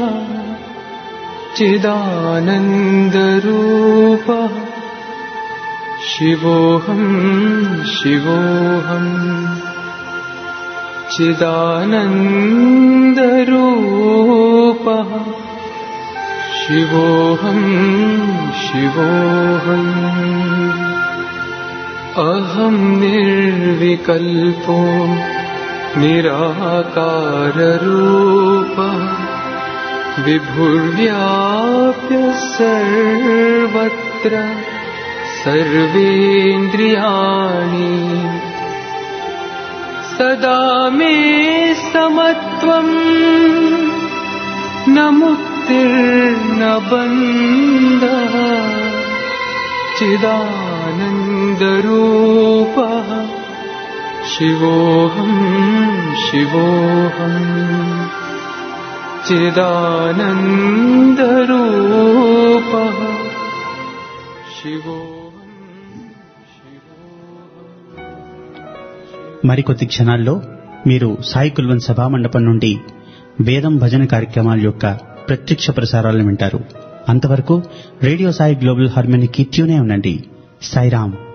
चिदानन्दरूपः शिवोऽहं शिवोऽहं चिदानन्दरूपः शिवोऽहं शिवोऽहम् अहं निर्विकल्पो निराकाररूपः विभुर्व्याप्य सर्वत्र सर्वेन्द्रियाणि सदा मे समत्वं न मुक्तिर्न बन्धः चिदानन्दरूपः शिवोऽहं शिवोऽहं चिदानन्दरूपः शिवोऽहं మరికొద్ది క్షణాల్లో మీరు సాయి కుల్వన్ సభా మండపం నుండి వేదం భజన కార్యక్రమాల యొక్క ప్రత్యక్ష ప్రసారాలను వింటారు. అంతవరకు రేడియో సాయి గ్లోబల్ హార్మోనికి ట్యూనే ఉండండి. సాయిరామ్.